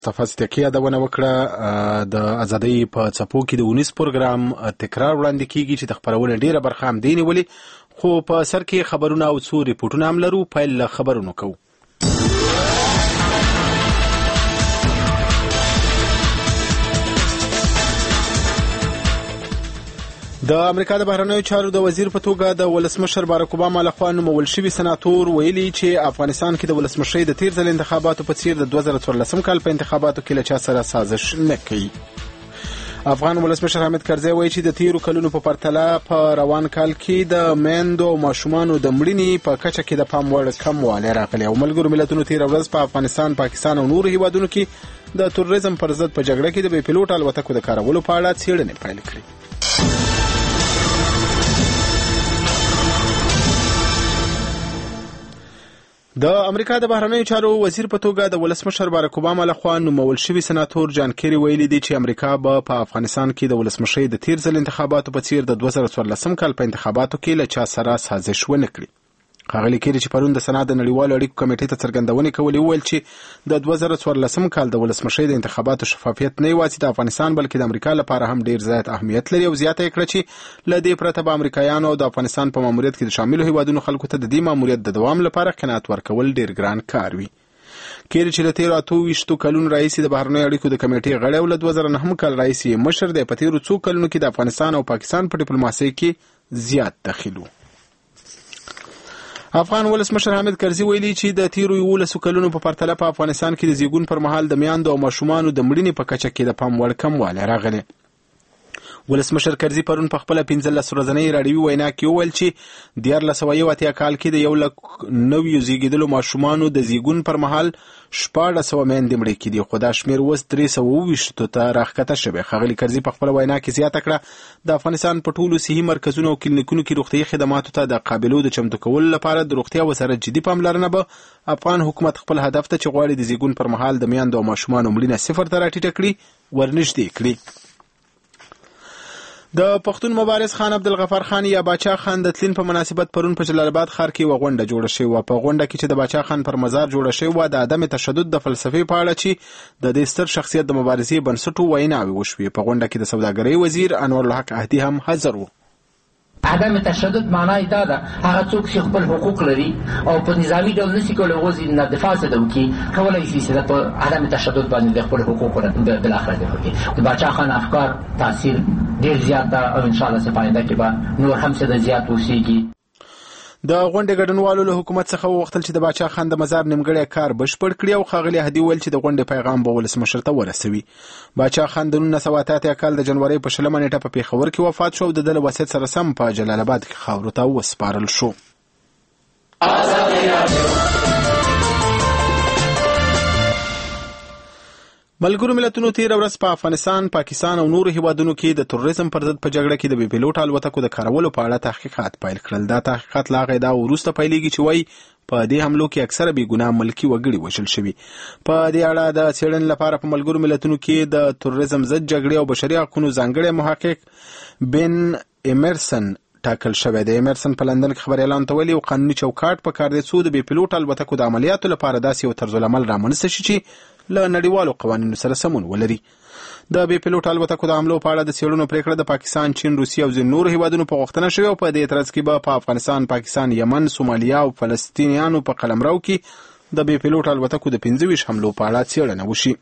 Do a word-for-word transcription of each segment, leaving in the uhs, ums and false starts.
صفاستیکی یادونه وکړه د ازادۍ په څپو کې د اونیس پروګرام تکرار وړاندې کیږي چې د خبرونې ډیره برخه هم دی نیولې، خو په سر کې خبرونه او څو ریپورټونه هم لرو. پیل له خبرونو کوو. د امریکا د بهرنیو چارو د وزیر په توګه د ولسمشر باراک اوباما لخوا نومول شوی سناتور ویلي چې افغانستان کې د ولسمشرۍ د تیر ځل انتخاباتو په څیر د دوه زره څوارلسم کال په انتخاباتو کې له چا سره سازش نه کوي. افغان ولسمشر حامد کرزی وایي چې د تیرو کلونو په پرتله په روان کال کې د میندو او ماشومانو د مړینې په کچه کې د پام وړ کموالی راغلی او ملګرو ملتونو تیره ورځ په افغانستان، پاکستان او نورو هیوادونو کې د تروریزم پر ضد په جګړه کې د بې پیلوټ الوتکو د کارولو په اړه څېړنې پیل کړې. د امریکا د بهرنیو چارو وزیر په توګه د ولسمشر باراک اوباما لخوا نومول شوی سناتور جان کیری ویلي دی چې امریکا به په افغانستان کې د ولسمشرۍ د تیر ځل انتخاباتو په څیر د دوه زره څوارلسم کال په انتخاباتو کې له چا سره سازش ونه کړي. ښاغلي کیری چې پرون د سنا د نړیوالو اړیکو کمیټې ته څرګندونې کولې وویل چې د دوه زره څوارلسم کال د ولسمشرۍ د انتخاباتو شفافیت نه یوازې د افغانستان بلکې د امریکا لپاره هم ډیر زیات اهمیت لري او زیاته یې کړه چې له دې پرته به امریکایانو د افغانستان په ماموریت کې د شاملو هیوادونو خلکو ته د دې ماموریت د دوام لپاره قناعت ورکول ډیر ګران کار وي. کیری چې له تیرو اته ویشتو کلونو راهیسې د بهرنیو اړیکو د کمیټې غړی او له دوه زره نهم کال راهیسې مشر دی، په تیرو څو کلونو کې د افغانستان او پاکستان په ډیپلوماسۍ کې زیات دخیل و. افغان ولسمشر حامد کرزی ویلي چې د تیرو یولسو کلونو په پرتله په افغانستان کې د زیږون پر مهال د میندو او ماشومانو د مړینې په کچه کې د پام وړ کموالی راغلی. ولسمشر کرزی پرون په خپله پنځلس ورځنۍ راډیوي وینا کې وویل چې دیارلس سوه یو اتیا کال کې د یو لک نویو زیږېدلو ماشومانو د زیږون پر مهال شپاړس سوه میندې مړې کېدې، خو دا شمېر اوس درې سوه اوویشتو ته راښکته شوی. ښاغلي کرزي په خپله وینا کې زیاته کړه د افغانستان په ټولو صحي مرکزونو او کلینیکونو کې روغتیایي خدماتو ته د قابلو د چمتو کولو لپاره د روغتیا وزارت جدي پاملرنه به افغان حکومت خپل هدف ته چې غواړي د زیږون پر مهال د میندو او ماشومانو مړینه صفر ته راټیټه کړي ورنږدې کړي. د پښتون مبارز خان عبدالغفار خان یا باچا خان د تلین په مناسبت پرون په جلال آباد ښار کې یوه غونډه جوړه شوې وه. په غونډه کې چې د باچا خان پر مزار جوړه شوې وه د عدم تشدد د فلسفې په اړه چې د دې ستر شخصیت د مبارزې بنسټ و ویناوې وشوې. په غونډه کې د سوداګرۍ وزیر انورالحق اهدي هم حاضر و. عدم تشدد معنای دا ده هغه څوک چې خپل حقوق لري او په نظامی ډول نشي کولی هغوی نه دفاع څه وکړي، کولی شي چې په عدم تشدد باندې د خپل حقوقو بالاخره دفاع وکړي. د باچا خان افکار تاثیر ډېر زیات ده او انشاءالله چې په آینده کې به نور هم څه د زیات اوسېږي. د غونډې ګډونوالو له حکومت څخه وغوښتل چې د باچا خان د مزار نیمګړی کار بشپړ کړي او ښاغلي اهدي ویل چې د غونډې پیغام به ولسمشر ته ورسوي. باچا خان د نولس سوه اته اتیا کال د جنورۍ په شلمه نیټه په پېښور کې وفات شو او د ده له وصیت سره سم په جلال آباد کې خاورو ته وسپارل شو. ملګرو ملتونو تیره ورځ په افغانستان، پاکستان او نورو هیوادونو کې د تروریزم پر ضد په جګړه کې د بې پیلوټ الوتکو د کارولو په اړه تحقیقات پیل کړل. دا تحقیقات له هغې دا وروسته پیلېږي چې وایي په دې حملو کې اکثره بې ګناه ملکي وګړي وژل شوي. په دې اړه د څېړنې لپاره په ملګرو ملتونو کې د تروریزم ضد جګړې او بشري حقونو ځانګړی محقق بن ایمرسن ټاکل شوی دی. ایمرسن په لندن کې خبریالانو ته ویلي قانوني چوکاټ په کار دی څو د بې پیلوټ الوتکو د عملیاتو لپاره داسې یو طرزالعمل رامنځته شي چې له نړیوالو قوانینو سره سمون ولري. د بې پیلوټ الوتکو د حملو په اړه د څېړنو پرېکړه د پاکستان، چین، روسیې او ځینو نورو هیوادونو په غوښتنه شوې او په دې ترڅ کې به په افغانستان، پاکستان، یمن، سومالیا او فلسطینیانو په قلمرو کې د بې پیلوټ الوتکو د پنځه ویشت حملو په اړه څېړنه وشي.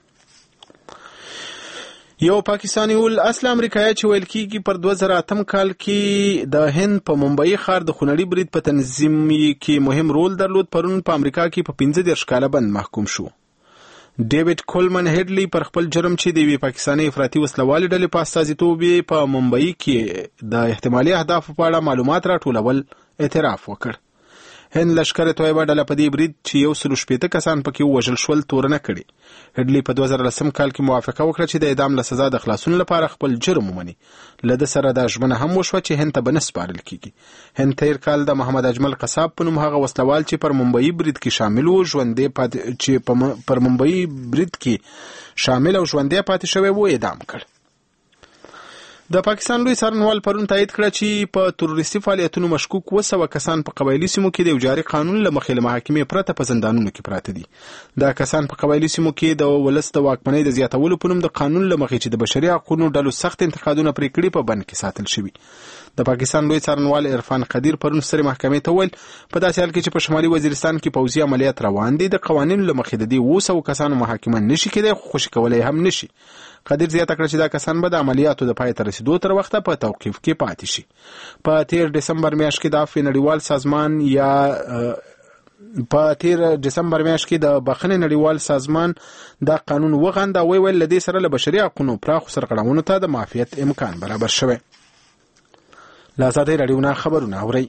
یو پاکستانی ول اصل امریکایي چې ویل کېږي پر دوه زره اتم کال کې د هند په ممبئی ښار د خونړي برید په تنظیم کې مهم رول درلود، پرون په امریکا کې په پنځه دېرش کاله بند محکوم شو. ډیوډ کولمن هیډلی پر خپل جرم چې د یوې پاکستاني افراطي وسلوالې ډلې په استازیتوب یې په ممبئی کې د احتمالي اهدافو په اړه معلومات راټولول اعتراف وکړ. هند لشکر طیبه ډله په دې برید چې یو سل شپېته کسان پکې ووژل شول تورنه کړې. هیډلي په دوه زره لسم کال کې موافقه وکړه چې د اعدام له سزا د خلاصون لپاره خپل جرم ومني. له ده سره دا ژمنه هم وشوه چې هند ته به نه سپارل کېږي. هند تېر کال د محمد اجمل قصاب په نوم هغه وسلوال چې پر ممبئی برید کې شامل و ژوندی پاتې چې پر ممبئی برید کې شامل او ژوندی پاتې شوی و اعدام کړ. د پاکستان لوی څارنوال پرون تایید کړه چې په تروریستي فعالیتونو مشکوک اوه سوه کسان په قبایلي سیمو کې د یو جاري قانون له مخې له محاکمې پرته په زندانونو کې پراته دي. دا کسان په قبایلي سیمو کې د ولس د واکمنۍ د زیاتولو په نوم د قانون له مخې چې د بشري حقوقو ډلو سخت انتقادونه پرې کړي په بند کې ساتل شوي. د پاکستان لوی څارنوال عرفان قدیر پرون سترې محکمې ته وویل په داسې حال کې چې په شمالي وزیرستان کې پوځي عملیات روان دي د قوانینو له مخې د دې اوه سوه کسانو محاکمه نشي کېدای خو خوشي کولی هم نشي. قدیر زیاته کړه چې دا کسان به د عملیاتو د پای ته رسیدو تر وخته په توقیف کې پاتې شي. په تیر ډسمبر میاشت کې د عفو نړیوال سازمان یا په تیر ډسمبر میاشت کې د بخښنې نړیوال سازمان دا قانون وغنده او ویل له دې سره له بشري حقوقو پراخو سرغړونو ته د معافیت امکان برابر شوی. لا ازادي رادیو نه خبرونه اوري.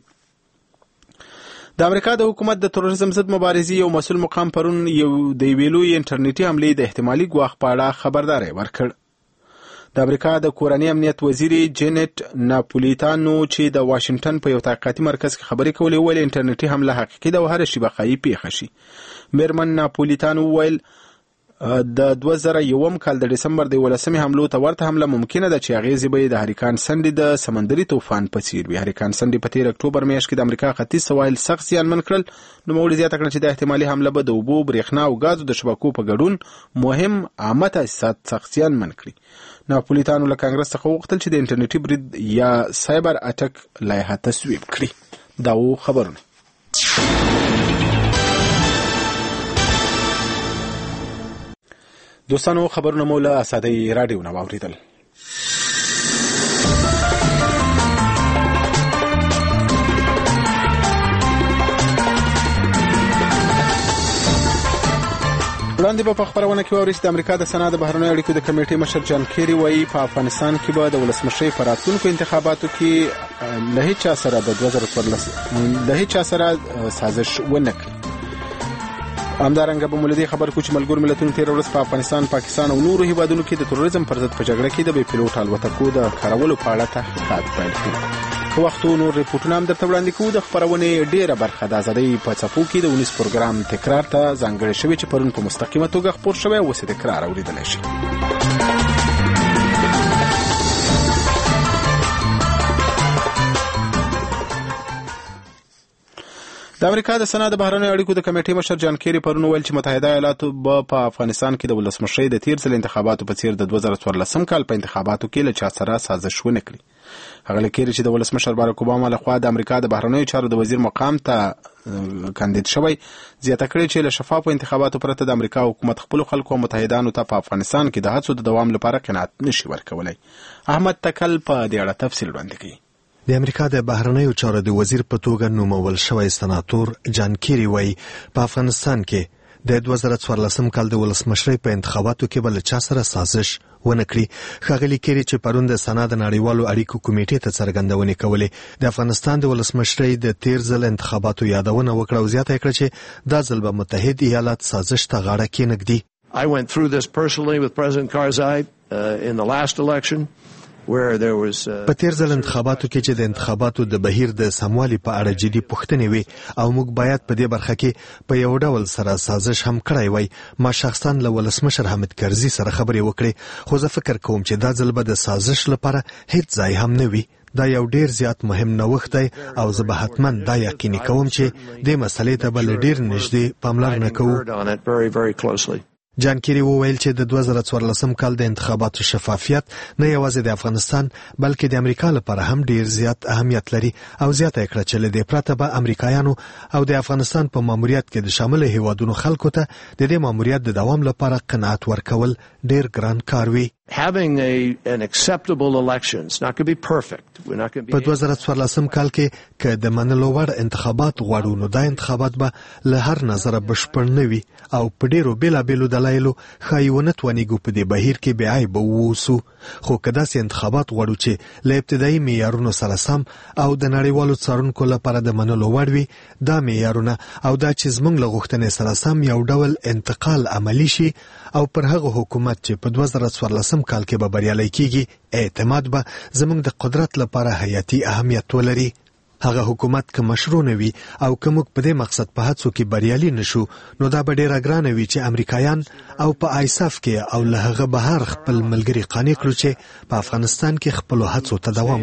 د امریکا د حکومت د تروریزم ضد مبارزې یو مسؤل مقام پرون یو د ویلو انټرنیټي حملې د احتمالي ګواښ په اړه خبرداري ورکړ. د امریکا د کورنۍ امنیت وزیر جینټ ناپولیتانو چې د واشنگټن په یو تحقیقاتي مرکز کې خبرې کولې ویل انټرنیټي حمله حقیقي ده او هر شی بقایي پیښه شي. میرمن ناپولیتانو ویل د دوه زره یوم کال د ډسمبر د یولسمې حملو ته ورته حمله ممکنه ده چې اغیزې به د هریکان سنډي د سمندري طوفان په څیر وي. هریکان سنډي په تیر اکتوبر میاشت کې د امریکا ختیځ سواحل سخت زیانمن کړل. نوموړي زیاته کړه چې د احتمالي حمله به د اوبو برېښنا او ګازو د شبکو په ګډون مهم عامه تاسیسات سخت زیانمن کړي. ناپولیتانو له کانګرس څخه وغوښتل چې د انټرنیټي برید یا سایبر اټک لایحه تصویب کړي. دا و خبرونه. دوستانو خبرونه مو له ازادي رادیو نه واوریدل. وړاندې به په خبرونه کې واورئ چې د امریکا د سنا د بهرنیو اړیکو د کمیټې مشر جان کیری وایي په افغانستان کې به د ولسمشرۍ په راتلونکو انتخاباتو کې له هیچا سره د دوه زره څوارلس له هیچا سره سازش ونه کړي. همدارنګه به مولدي خبر کو چې ملګرو ملتونو تیر ورځ په افغانستان، پاکستان او نورو هیوادونو کې د تروریزم پر ضد په جګړه کې د بې پیلوټ الوتکو د کارولو په اړه تحقیقات پیل کړي. په وختو نور ریپورتونه هم درته وړاندې کوو. د خبرونې ډیره برخه د ازادۍ په څپو کې د ونیس پروګرام تکرار ته ځانګړی شوی چې پرون په مستقیمه توګه خپور شوی او اوس تکرار اوریدلی شي. د امریکا د سنا د بهرنیو اړیکو د کمیټې مشر جان کیری پرون ویل چې متحده ایالاتو به په افغانستان کې د ولسمشرۍ د تیر ځل انتخاباتو په څیر د دوه زره څوارلسم کال په انتخاباتو کې له چا سره سازش ونه کړي. هغه لیکي چې د ولسمشر باراک اوباما لخوا د امریکا د بهرنیو چارو د وزیر مقام ته کاندید شوی، زیاته کړي چې له شفافو انتخاباتو پرته د امریکا حکومت خپل خلکو او متحدانو ته په افغانستان کې د هڅو د دوام لپاره قناعت نشي ورکولای. احمد تکل په دې اړه تفصیل وړاندې کوي. د امریکا د بهرنیو چارو د وزیر په توګه نومول شوی سناتور جان کیری وایي په افغانستان کې د دوه زره څوارلسم کال د ولسمشرۍ په انتخاباتو کې به له چا سره سازش ونه کړي. ښاغلي کیری چې پرون د سنا د نړیوالو اړیکو کمیټې ته څرګندونې کولې د افغانستان د ولسمشرۍ د تیر ځل انتخاباتو یادونه وکړه او زیاته کړه چې دا ځل به متحد ایالات سازش ته غاړه کېنږدي. I went through this personally with President Karzai uh, in the last election. په تیر ځل انتخاباتو کې چې د انتخاباتو د بهیر د سموالي په اړه جدي پوښتنې وي او موږ باید په دې برخه کې په یو ډول سره سازش هم کړی وای. ما شخصا له ولسمشر حامد کرزي سره خبرې وکړې، خو زه فکر کوم چې دا ځل به د سازش لپاره هیڅ ځای هم نه وي. دا یو ډیر زیات مهم نوښت دی او زه به حتما دا یقیني کوم چې دې مسلې ته به ډیر نږدې پاملرنه کوو. جان کیری وویل چې د دوه زره څوارلسم کال د انتخاباتو شفافیت نه یوازې د افغانستان بلکې د امریکا لپاره هم ډیر زیات اهمیت لري او زیاته کړه چې له دې پرته به امریکایانو او د افغانستان په ماموریت کې د شامل هیوادونو خلکو ته د دې ماموریت د دوام لپاره قناعت ورکول ډیر ګران کار وي. Having a, an acceptable election, it's not going to be perfect. We're not going to be... په دوه زره څوارلسم کال کې که د منلو وړ انتخابات غواړو نو دا انتخابات به له هر نظره بشپړ نه وي او په ډیرو بیلابیلو دلایلو ښایي ونه توانیږو په دې بهیر کې بې عیبه ووسو. خو که داسې انتخابات غواړو چې له ابتدایي معیارونو سره سم او د نړیوالو څارونکو لپاره د منلو وړ وي، دا معیارونه او دا چې زموږ له غوښتنې سره سم یو ډول انتقال عملی شي او پر هغه حکومت چې په دوه زره څوارلسم کال کې به بریالی کیږي، اعتماد به زموږ د قدرت لپاره حیاتي اهمیت ولري. هغه حکومت که مشروع نه وي او که موږ په دې مقصد په هڅو کې بریالي نشو نو دا به ډیره ګرانه وي چې امریکایان او په آیساف کې او له هغه بهر خپل ملګري قانع کړو چې په افغانستان کې خپل هڅو ته دوام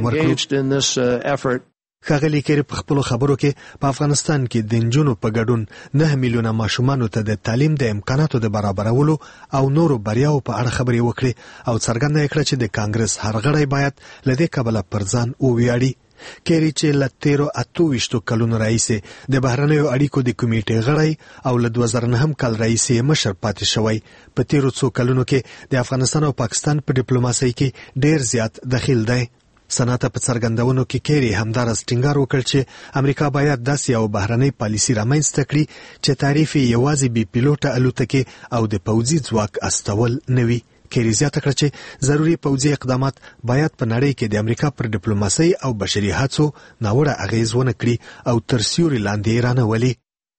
ورکړي. ښاغلي کیری په خپلو خبرو کې په افغانستان کې د نجونو په ګډون نه میلیونه ماشومانو ته د تعلیم د امکاناتو د برابرولو او نورو بریاو په اړه خبرې وکړې او څرګنده یې کړه چې د کانګرس هر غړی باید له دې کبله پر ځان وویاړي. کیری چې له تیرو اته ویشتو کلونو راهیسې د بهرنیو اړیکو د کمیټې غړی او له دوه زره نهم کال راهیسې مشر پاتې شوی، په تیرو څو کلونو کې د افغانستان او پاکستان په ډیپلوماسۍ کې ډیر زیات دخیل دی. سناته په څرګندونو کې کیری همدارس ټینګار وکړ چې امریکا باید داسې یو بهرنۍ پالیسي رامنځته کړي چې تعریف یې یوازې بې پیلوټه الوتکې او د پوځي ځواک استول نه وي. کیری زیاته کړه چې ضروري پوځي اقدامات باید په نړۍ کې د امریکا پر ډیپلوماسۍ او بشري هڅو ناوړه اغیز ونه کړي او تر سیوري لاندې یې رانولي.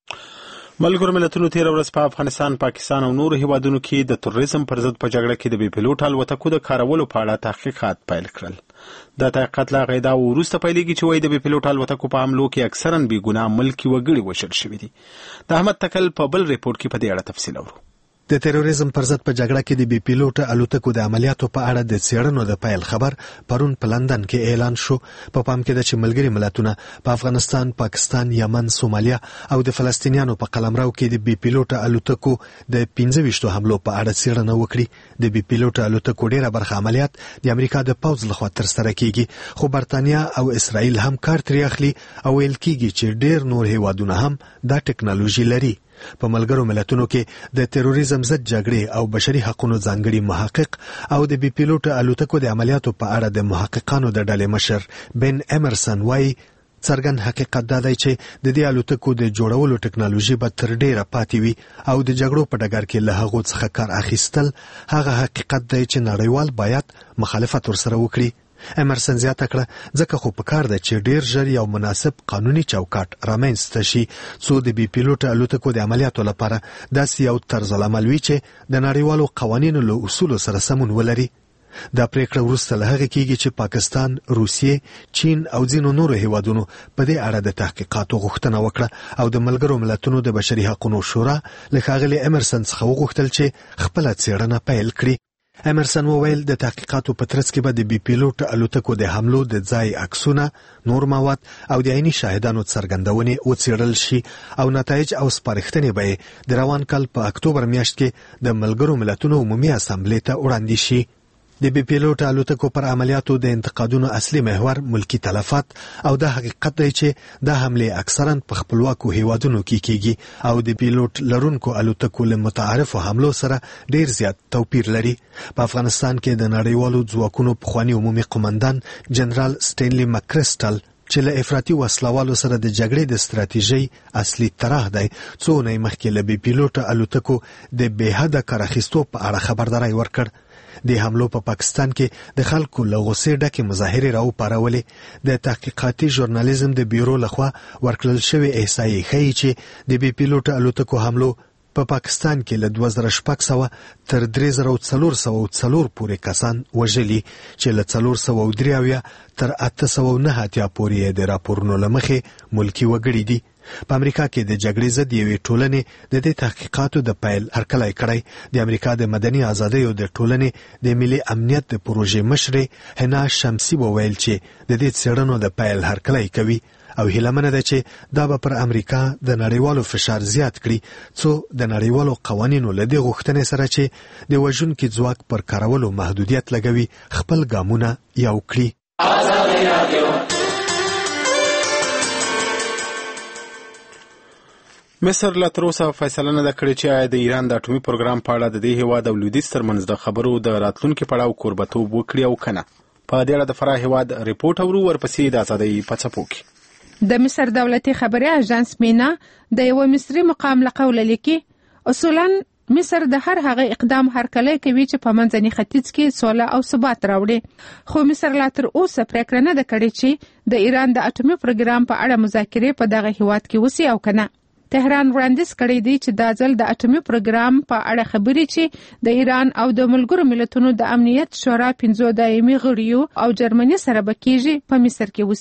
ملګرو ملتونو تیره ورځ په افغانستان، پاکستان او نورو هیوادونو کې د تروریزم پر ضد په جګړه کې د بې پیلوټ الوتکو د کارولو په اړه تحقیقات پیل کړل. دا تحقیقات لا غیدا وروسته پیلېږي چې وایي د بې پیلوټ الوتکو په حملو کې اکثرا بې ګناه ملکي وګړي وژل شوي دي. د احمد تکل په بل ریپورت کې په دې اړه تفصیل اورو. د تروریزم پر ضد په جګړه کې د بې پیلوټه الوتکو د عملیاتو په اړه د څېړنو د پیل خبر پرون په لندن کې اعلان شو. په پام کې ده چې ملګري ملتونه په افغانستان، پاکستان، یمن، سومالیا او د فلسطینیانو په قلمرو کې د بې پیلوټه الوتکو د پنځه ویشتو حملو په اړه څېړنه وکړي. د بې پیلوټه الوتکو ډیره برخه عملیات د امریکا د پوځ لخوا ترسره کیږي، خو برتانیا او اسرائیل هم کار ترې اخلي او ویل کیږي چې ډیر نور هیوادونه هم دا ټکنالوژي لري. په ملګرو ملتونو کې د تروریزم ضد جګړې او بشري حقوقو ځانګړي محقق او د بې پیلوټه الوتکو د عملیاتو په اړه د محققانو د ډلې مشر بن امرسن وايي څرګند حقیقت دا دی چې د دې الوتکو د جوړولو ټکنالوژي به تر ډیره پاتې وي او د جګړو په ډګر کې له هغو څخه کار اخیستل هغه حقیقت دی چې نړیوال باید مخالفت ورسره وکړي. امرسن زیاته کړه ځکه خو پکار ده چې ډیر ژر یو مناسب قانوني چوکاټ رامنځته شي څو د بې پیلوټه الوتکو د عملیاتو لپاره داسې یو طرز العمل وي چې د نړیوالو قوانینو له اصولو سره سمون ولري. دا پریکړه وروسته له هغې کیږي چې پاکستان، روسیې، چین او ځینو نورو هیوادونو په دې اړه د تحقیقاتو غوښتنه وکړه او د ملګرو ملتونو د بشري حقوقو شورا له ښاغلي امرسن څخه وغوښتل چې خپله څېړنه پیل کړي. امرسن وویل د تحقیقاتو په ترڅ کې به د بې پیلوټه الوتکو د حملو د ځای عکسونه، نور مواد او د عیني شاهدانو څرګندونې وڅېړل شي او نتایج او سپارښتنې به د روان کال په اکتوبر میاشت کې د ملګرو ملتونو عمومي اسامبلې ته وړاندې شي. د بې پیلوټه الوتکو پر عملیاتو د انتقادونو اصلي محور ملکی تلفات او دا حقیقت دی چې دا حملې اکثرا په خپلواکو هیوادونو کې کیږي او د پیلوټ لرونکو الوتکو له متعارفو حملو سره ډیر زیات توپیر لري. په افغانستان کې د نړیوالو ځواکونو پخوانی عمومي قومندان جنرال سټینلی مکرسټل چې له افراطي وسلوالو سره د جګړې د ستراتیژۍ اصلي طرح دی څو اونۍ مخکې له بې پیلوټه الوتکو د بې حده کار اخیستو په اړه خبرداری ورکړ. د حملو په پا پاکستان کې د خلکو له غوسې ډکې مظاهرې راوپارولې. د تحقیقاتي ژورنالیزم د بیورو لخوا ورکړل شوې احصایې ښیي چې د بې پیلوټه الوتکو حملو په پا پاکستان کې له دوه زره شپږ سوه تر درې زره څلور سوه څلور پورې کسان وژلي چې له څلور سوه درې اویا تر اته سوه نهه اتیا پورې د راپورونو له مخې ملکي وګړي دي. په امریکا کې د جګړې ضد یوې ټولنې د دې تحقیقاتو د پیل هرکلی کړی. د امریکا د مدني ازادیو د ټولنې د ملي امنیت د پروژې مشرې حنا شمسي وویل چې د دې څېړنو د پیل هرکلی کوي او هیلهمنه ده چې دا به پر امریکا د نړیوالو فشار زیات کړي څو د نړیوالو قوانینو له دې غوښتنې سره چې د وژونکي ځواک پر کارولو محدودیت لګوي خپل ګامونه یو کړي. مصر لا تر اوسه فیصله نه ده کړې چې آیا د ایران د اټومي پروګرام په اړه د دې هیواد او لویدیځ ترمنځ د خبرو د راتلونکي پړاو کوربتوب وکړي او که نه. په دې اړه د فراه هیواد ریپورټ اورو، ورپسې د ازادۍ په څپو کې. د مصر دولتي خبري اژانس مینا د یو مصري مقام له قوله لیکي اصولاً مصر د هر هغه اقدام هرکلی کوي چې په منځني ختیځ کې سوله او ثبات راوړي، خو مصر لا تر اوسه پریکړه نه ده کړې چې د ایران د اټومي پروګرام په اړه مذاکرې په دغه هیواد کې وسي او که نه. تهران وړاندیز کړی دی چې دا ځل د اټومي پروګرام په اړه خبرې چې د ایران او د ملګرو ملتونو د امنیت شورا پنځو دایمي غړیو او جرمني سره به کیږي په مصر کې وسي.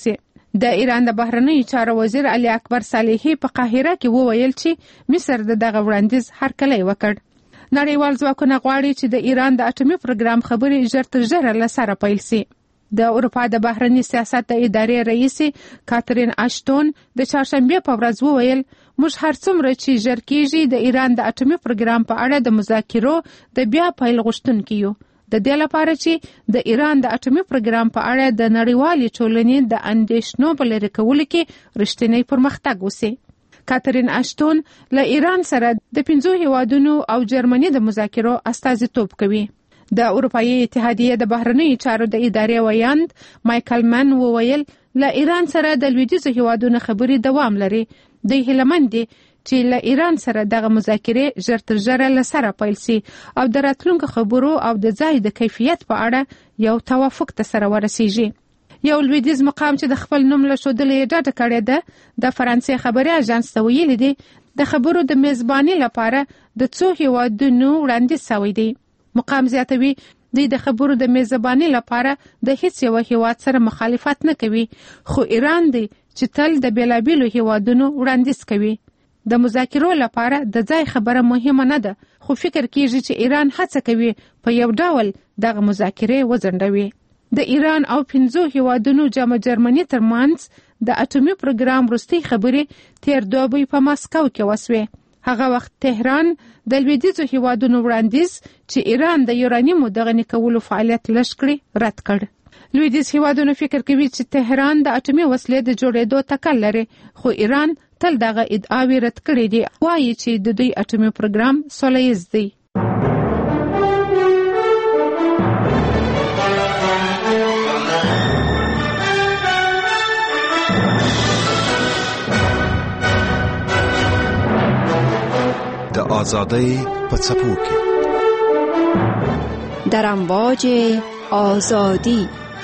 د ایران د بهرنیو چارو وزیر علي اکبر صالحي په قاهره کې وویل چې مصر د دغه وړاندیز هرکلی وکړ. نړیوال ځواکونه غواړي چې د ایران د اټومي پروګرام خبرې ژر تر ژره له سره پیل شي. د اروپا د بهرني سیاست د ادارې رئیس کاترین اشتون د چهارشنبه په ورځ وویل موږ هر څومره چې ژر کېږي د ایران د اټومي پروګرام په اړه د مذاکرو د بیا پیل غوښتونکي یو، د دې لپاره چې د ایران د اټومي پروګرام په اړه د نړیوالې ټولنې د اندېښنو په لرې کولو کې رښتینی پرمختګ وشي. کاترین اشتون له ایران سره د پنځو هیوادونو او جرمني د مذاکرو استازیتوب کوي. د اروپایي اتحادیې د بهرنیو چارو د ادارې ویاند مایکل من وویل له ایران سره د لویدیځو هیوادونو خبرې دوام لري. د هیلمند دي چې له ایران سره دغه مذاکرې ژر تر ژره له سره پیل شي او د راتلونکو خبرو او د ځای د کیفیت په اړه یو توافق ته سره ورسیږي. یو لویدیځ مقام چې د خپل نوم له ښودلو یې ډډه کړې ده د فرانسې خبري اژانس ته ویلي دي د خبرو د میزبانۍ لپاره د څو هیوادونو وړاندیز شوی دی. مقام زیاتوي دوی د خبرو د میزبانۍ لپاره د هیڅ یو هیواد سره مخالفت نه کوي، خو ایران دی چې تل د بیلابیلو هیوادونو وړاندیز کوي. د مذاکرو لپاره د ځای خبره مهمه نه ده، خو فکر کیږي چې ایران هڅه کوي په یو ډول دغه مذاکرې وځنډوي. د ایران او پنځو هیوادونو جامع جرمني ترمنځ د اټومي پروګرام وروستۍ خبرې تیر دوبی په ماسکو کې وسوې. هغه وخت تهران د لویدیځو هیوادونو وړاندیز چې ایران د یورانیمو د غني کولو فعالیت لږ کړي رد کړ. لویدیځ هیوادونو فکر کوي چې تهران د اټومي وسلې د جوړېدو تکل لري، خو ایران تل دغه ادعاوې رد کړې دي، وایي چې د دوی اټومي پروګرام سوله ییز دی. د آزادۍ په څپو کې در امواج آزادی.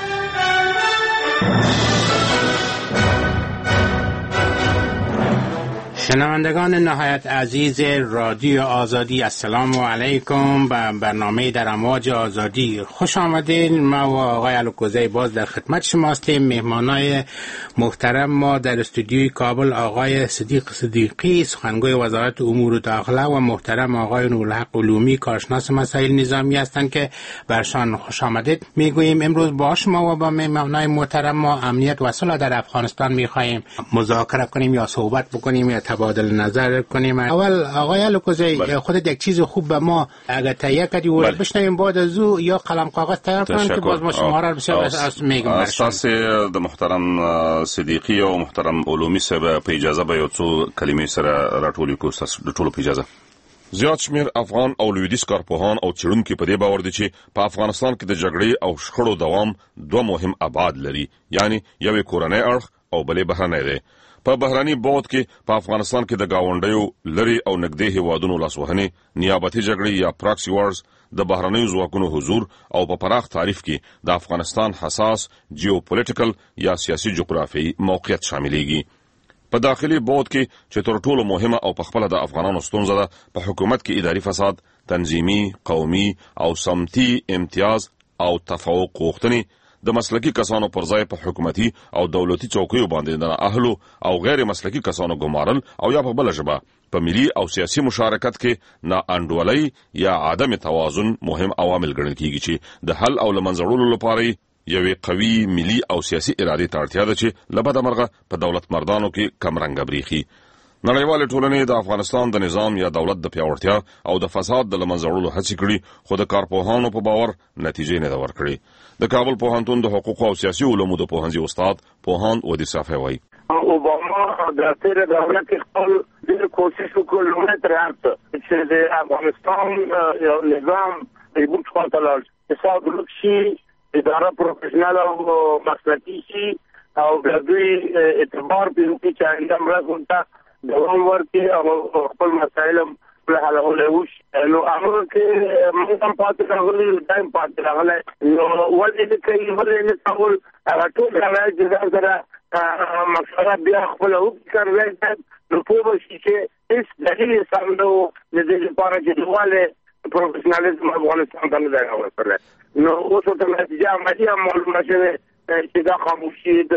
شنوندگان نهایت عزیز رادیو آزادی، السلام علیکم. به برنامه در امواج آزادی خوش آمدین. ما و آقای الکوزی باز در خدمت شما هستیم. مهمانای محترم ما در استودیوی کابل آقای صدیق صدیقی سخنگوی وزارت امور داخله و محترم آقای نورالحق علومی کارشناس مسائل نظامی هستند که برشان خوش آمدید میگوییم. امروز با شما و با مهمانای محترم ما امنیت و صلح در افغانستان میخواهیم مذاکره کنیم یا صحبت بکنیم یا تبادل نظر کنیم. اول آقای الکوزی خودت یک چیز خوب به ما اگر تهیه کردی و بشنویم، بعد از او یا قلم کاغذ تیار کنیم که باز ما شما را بسیار از میگم. اساس د محترم صدیقی او محترم علومی صاحب په اجازه به یو څو کلمې سره راټولې کو د ټولو په اجازه. زیات شمیر افغان او لویدیځ کارپوهان او څېړونکي په دې باور دي چې په افغانستان کې د جګړې او شخړو دوام دوه مهم ابعاد لري، یعنی یو کورنۍ اړخ او بلې بهرنۍ دی. په بهرني بعد کې په افغانستان کې د گاونډیو لري او نږدې هیوادونو لاسوهنې، نیابتي جګړې یا پراکسی وارز، د بهرنیو ځواکونو حضور او په پراخ تعریف کې د افغانستان حساس جیوپولیټیکل یا سیاسي جغرافیایي موقعیت شاملېږي. په داخلي بعد کې چې تر ټولو مهمه او په خپل د افغانانو ستونزه ده، په حکومت کې اداري فساد، تنظیمي، قومي او سمتي امتیاز او تفوق غوښتنې، د مسلکی کسانو پر ځای په حکومتي او دولتي چوکیو باندې د اهلو او غیر مسلکی کسانو ګمارل او یا په بل ژبه په ملي او سیاسي مشارکت کې نا انډولۍ یا عدم توازن مهم عوامل ګڼل کیږي چې د حل او لمنځړولو لپاره یوې قوي ملي او سیاسي ارادې ته اړتیا ده چې له بده مرغه په دولت مردانو کې کمرنګه بریښي. نړیوالې ټولنې د افغانستان د نظام یا دولت د پیاوړتیا او د فساد د لمنځړولو هڅې کړي، خو د کارپوهانو په باور نتیجې نه ده ورکړې. د کابل پوهنتون د حقوقو او سیاسي علومو د پوهنځي استاد پوهاند ودي صافي وایي اوباما د تیر دوره کې خپل ډېر کوشش وکړ لومړی تر هغه چې د افغانستان یو نظام ریبوټ خواته لاړ، حساب ورک شي، اداره پروفیشنل او مسلکي شي او د دوی اعتبار په کې چې اندام راغونډه دوام ورکړي او خپل مسایل په حل ولوش. نو هغه کې موږ هم پاتې راغلي، دایم پاتې راغلي. نو ولې دې کوي ولې نه ټول هغه ټول راځي چې دا مشوره بیا خپل وکړي. نو په وشي چې هیڅ دلیل سم نو د دې لپاره چې دواله پروفیشنالیزم افغانستان ته نه دی راوړل. نو اوس ته نتیجه عملي معلومه شوه چې دا خاموشي د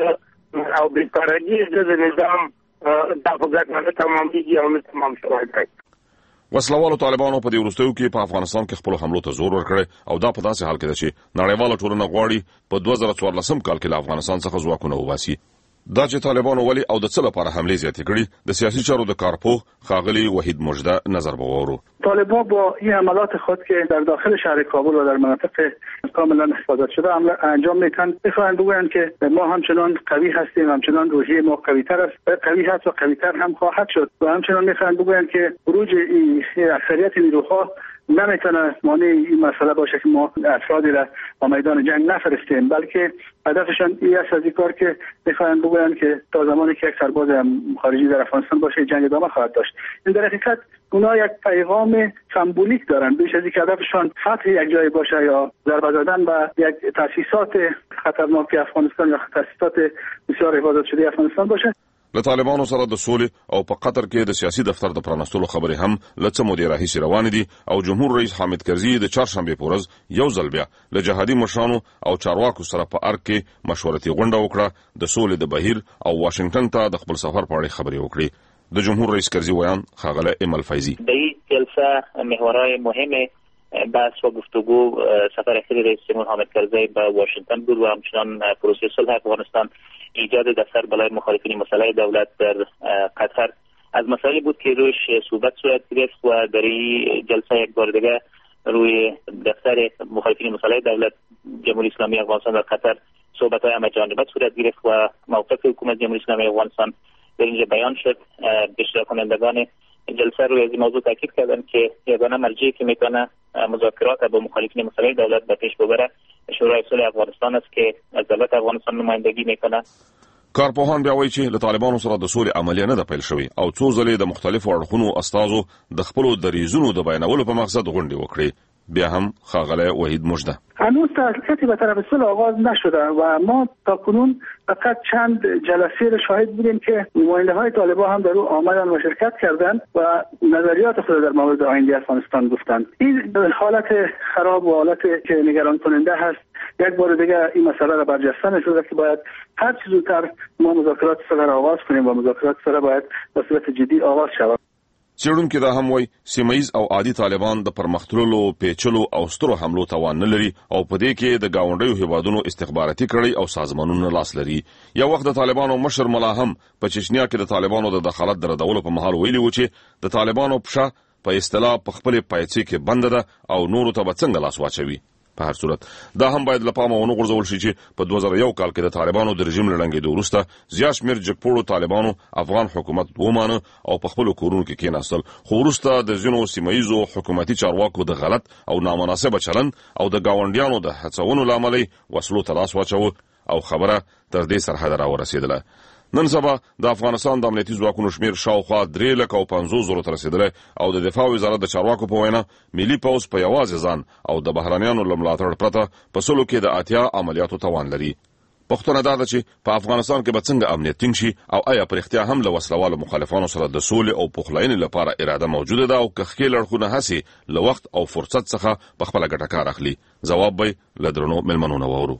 او بیکارگی ضد نظام دا په ګټه تمامېږي او نه تمام شوی دی. وسلوالو طالبانو په دې وروستیو کې په افغانستان کې خپل حملو ته زور ورکړی او دا په داسې حال کې ده چې نړیواله ټولنه غواړي په دوه زره څوارلسم کال کې له افغانستان څخه ځواکونه وباسي. دا چې طالبانو ولې او د څه لپاره حملې زیاتې کړي د سیاسي چارو د کارپوه ښاغلي وحید مژده نظر بغورو. طالبان با این حملات خود که در داخل شهر کابل و در مناطق کاملا حفاظت شده انجام میتن میخواهند بگویند که ما همچنان قوی هستیم، همچنان روحیه ما قوی‌تر است، قوی هست و قوی‌تر هم خواهد شد و همچنان میخواهند بگویند که خروج این اکثریت نیروها نمیتونه مانع این مسئله باشه که ما افرادی را با میدان جنگ نفرستیم، بلکه هدفشان این است از این کار که میخواهند بگویند که تا زمانی که یک سرباز خارجی در افغانستان باشه جنگ ادامه خواهد داشت. این در حقیقت اونا یک پیغام سمبولیک دارن، بیش از اینکه هدفشان فتح یک جای باشه یا ضربه زدن به یک تاسیسات خطرناک افغانستان یا تاسیسات بسیار حفاظت شده افغانستان باشه. له طالبانو سره د سولې او په قطر کې د سیاسي دفتر د پرانستلو خبرې هم له څه مودې راهیسې روانې دي او جمهور رئیس حامد کرزي د چهارشنبې په ورځ یو ځل بیا له جهادي مشرانو او چارواکو سره په ارګ کې مشورتي غونډه وکړه د سولې د بهیر او واشنگټن ته د خپل سفر په اړه خبرې وکړي. د جمهور رئیس کرزي ویان ښاغلی ایمل فیضي د این جلسه محورهای مهم بحث و گفتگو سفر اخیر رئیس جمهور حامد کرزی به واشنگتن بود و همچنان پروسه صلح افغانستان، ایجاد دفتر برای مخالفین مسئله دولت در قطر از مسائلی بود که رویش صحبت صورت گرفت و در این جلسه یک بار دیگه روی دفتر مخالفین مسئله دولت جمهوری اسلامی افغانستان در قطر صحبت‌های همه‌جانبه صورت گرفت و موقف حکومت جمهوری اسلامی افغانستان در اینجا بیان شد. اشتراک کنندگان جلسه روی از این موضوع تاکید کردند که یگانه مرجعی که میتونه مذاکرات با مخالفین مسئله دولت به پیش ببره شورای صلح افغانستان است که از دولت افغانستان نمایندگی میکنه. کارپوهان بیا وایي چې له طالبانو سره د سولې عملیه نه ده پیل شوې او څو ځلې د مختلفو اړخونو استازو د خپلو دریځونو د بیانولو په مقصد غونډې وکړې. بیا هم ښاغلی وحید مژده هنوز تحقیقاتی به طرف صلح آغاز نشده و ما تاکنون فقط چند جلسه را شاهد بودیم که نماینده های طالبان هم در او آمدن و شرکت کردند و نظریات خود در مورد آینده افغانستان گفتند. این حالت خراب و حالت که نگران کننده هست. یک بار دیگه این مسئله را برجسته نشده که باید هر چه زودتر ما مذاکرات صلح را آغاز کنیم و مذاکرات صلح باید به صورت جدی آغاز شود. څېړونکي دا هم وایي سیمهیز او عادي طالبان د پرمختللو پیچلو او سترو حملو توان نه لري او په دې کې د ګاونډیو هیوادونو استخباراتي کړۍ او سازمانونو لاس لري. یو وخت د طالبانو مشر ملا هم په چچنیا کې د طالبانو د دخالت د ردولو په مهال ویلي و چې د طالبانو پښه په اصطلاح په خپلې پایڅې کې بنده ده او نورو ته به څنګه لاس واچوي. په هر صورت دا هم باید له پامه ونه غورځول شي چې په دوه زره یو کال کې د طالبانو د رژیم له ړنګېدو وروسته زیات شمېر جګپوړو طالبانو افغان حکومت ومانه او په خپلو کورونو کې کېناستل، خو وروسته د ځینو سیمه ییزو حکومتي چارواکو د غلط او نامناسبه چلند او د ګاونډیانو د هڅونو له امله وسلو ته لاس واچوه او خبره تر دې سرحده راورسېدله. نن سبا د افغانستان د امنیتي ځواکونو شمیر شاوخوا درې لکه او پنځوس زرو ته رسېدلی او د دفاع وزارت د چارواکو په وینا ملي پوځ په یوازې ځان او د بهرنیانو له ملاتړ پرته په سلو کې د اتیا عملیاتو توان لري. پوښتنه دا ده چې په افغانستان کې به څنګه امنیت ټینګ شي او آیا په رښتیا هم له وسلوالو مخالفانو سره د سولې او پخلاینې لپاره اراده موجوده ده او که ښکېل اړخونه هسې له وخت او فرصت څخه په خپله ګټه کار اخلي؟ ځواب به له درنو مېلمنو نه واورو.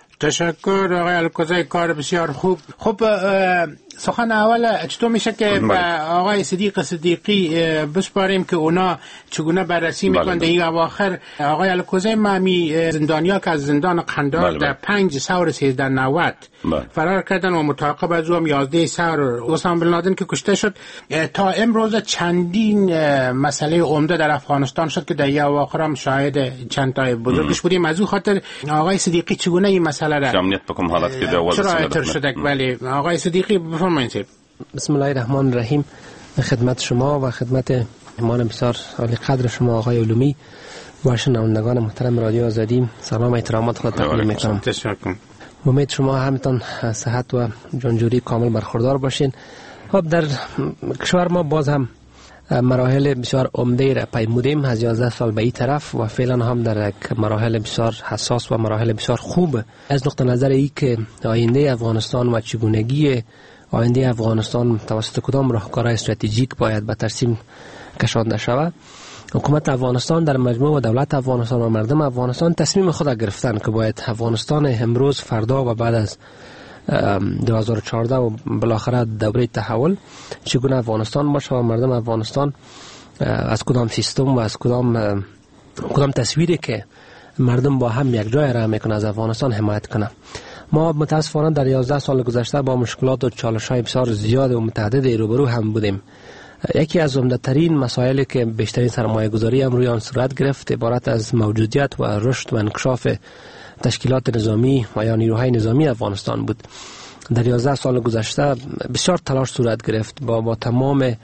تشکر آقای الکوزی، کار بسیار خوب. خب سخن اول چطور میشه که به آقای صدیق صدیقی بسپاریم که اونا چگونه بررسی میکنند این اواخر؟ آقای الکوزی مامی زندانیا که از زندان قندهار در پنج سور سیزده نود فرار کردن و متعاقب از او هم یازده سور اسامه بن لادن که کشته شد. تا امروز چندین مسئله عمده در افغانستان شد که در این اواخر هم شاهد چند تا بزرگش بودیم. از او خاطر آقای صدیقی چگونه این مسئله را امنیت به کوم حالت کې د شرایط شده؟ ولی آقای صدیقی بفرمایید. بسم الله الرحمن الرحیم. خدمت شما و خدمت مهمان بسیار عالی قدر شما آقای علومی و شنوندگان محترم رادیو آزادی سلام و احترامات خود تقدیم میکنم. تشکر. امید شما همتون صحت و جانجوری کامل برخوردار باشین. خب در کشور ما باز هم مراحل بسیار عمده را پیمودیم از یازده سال به این طرف و فعلا هم در یک مراحل بسیار حساس و مراحل بسیار خوب از نقطه نظر ای که آینده افغانستان و چگونگی آینده افغانستان توسط کدام راهکارهای استراتژیک باید به ترسیم کشانده شود. حکومت افغانستان در مجموع و دولت افغانستان و مردم افغانستان تصمیم خود گرفتن که باید افغانستان امروز، فردا و بعد از دو هزار و چهارده و بالاخره دوره تحول چگونه افغانستان باشه و مردم افغانستان از کدام سیستم و از کدام کدام تصویری که مردم با هم یک جای را میکنه از افغانستان حمایت کنه. ما متاسفانه در یازده سال گذشته با مشکلات و چالش‌های بسیار زیاد و متعدد روبرو هم بودیم. یکی از عمده‌ترین مسائلی که بیشترین سرمایه‌گذاری هم روی آن صورت گرفت عبارت از موجودیت و رشد و انکشاف تشکیلات نظامی و یا نیروهای نظامی افغانستان بود. در یازده سال گذشته بسیار تلاش صورت گرفت با با تمام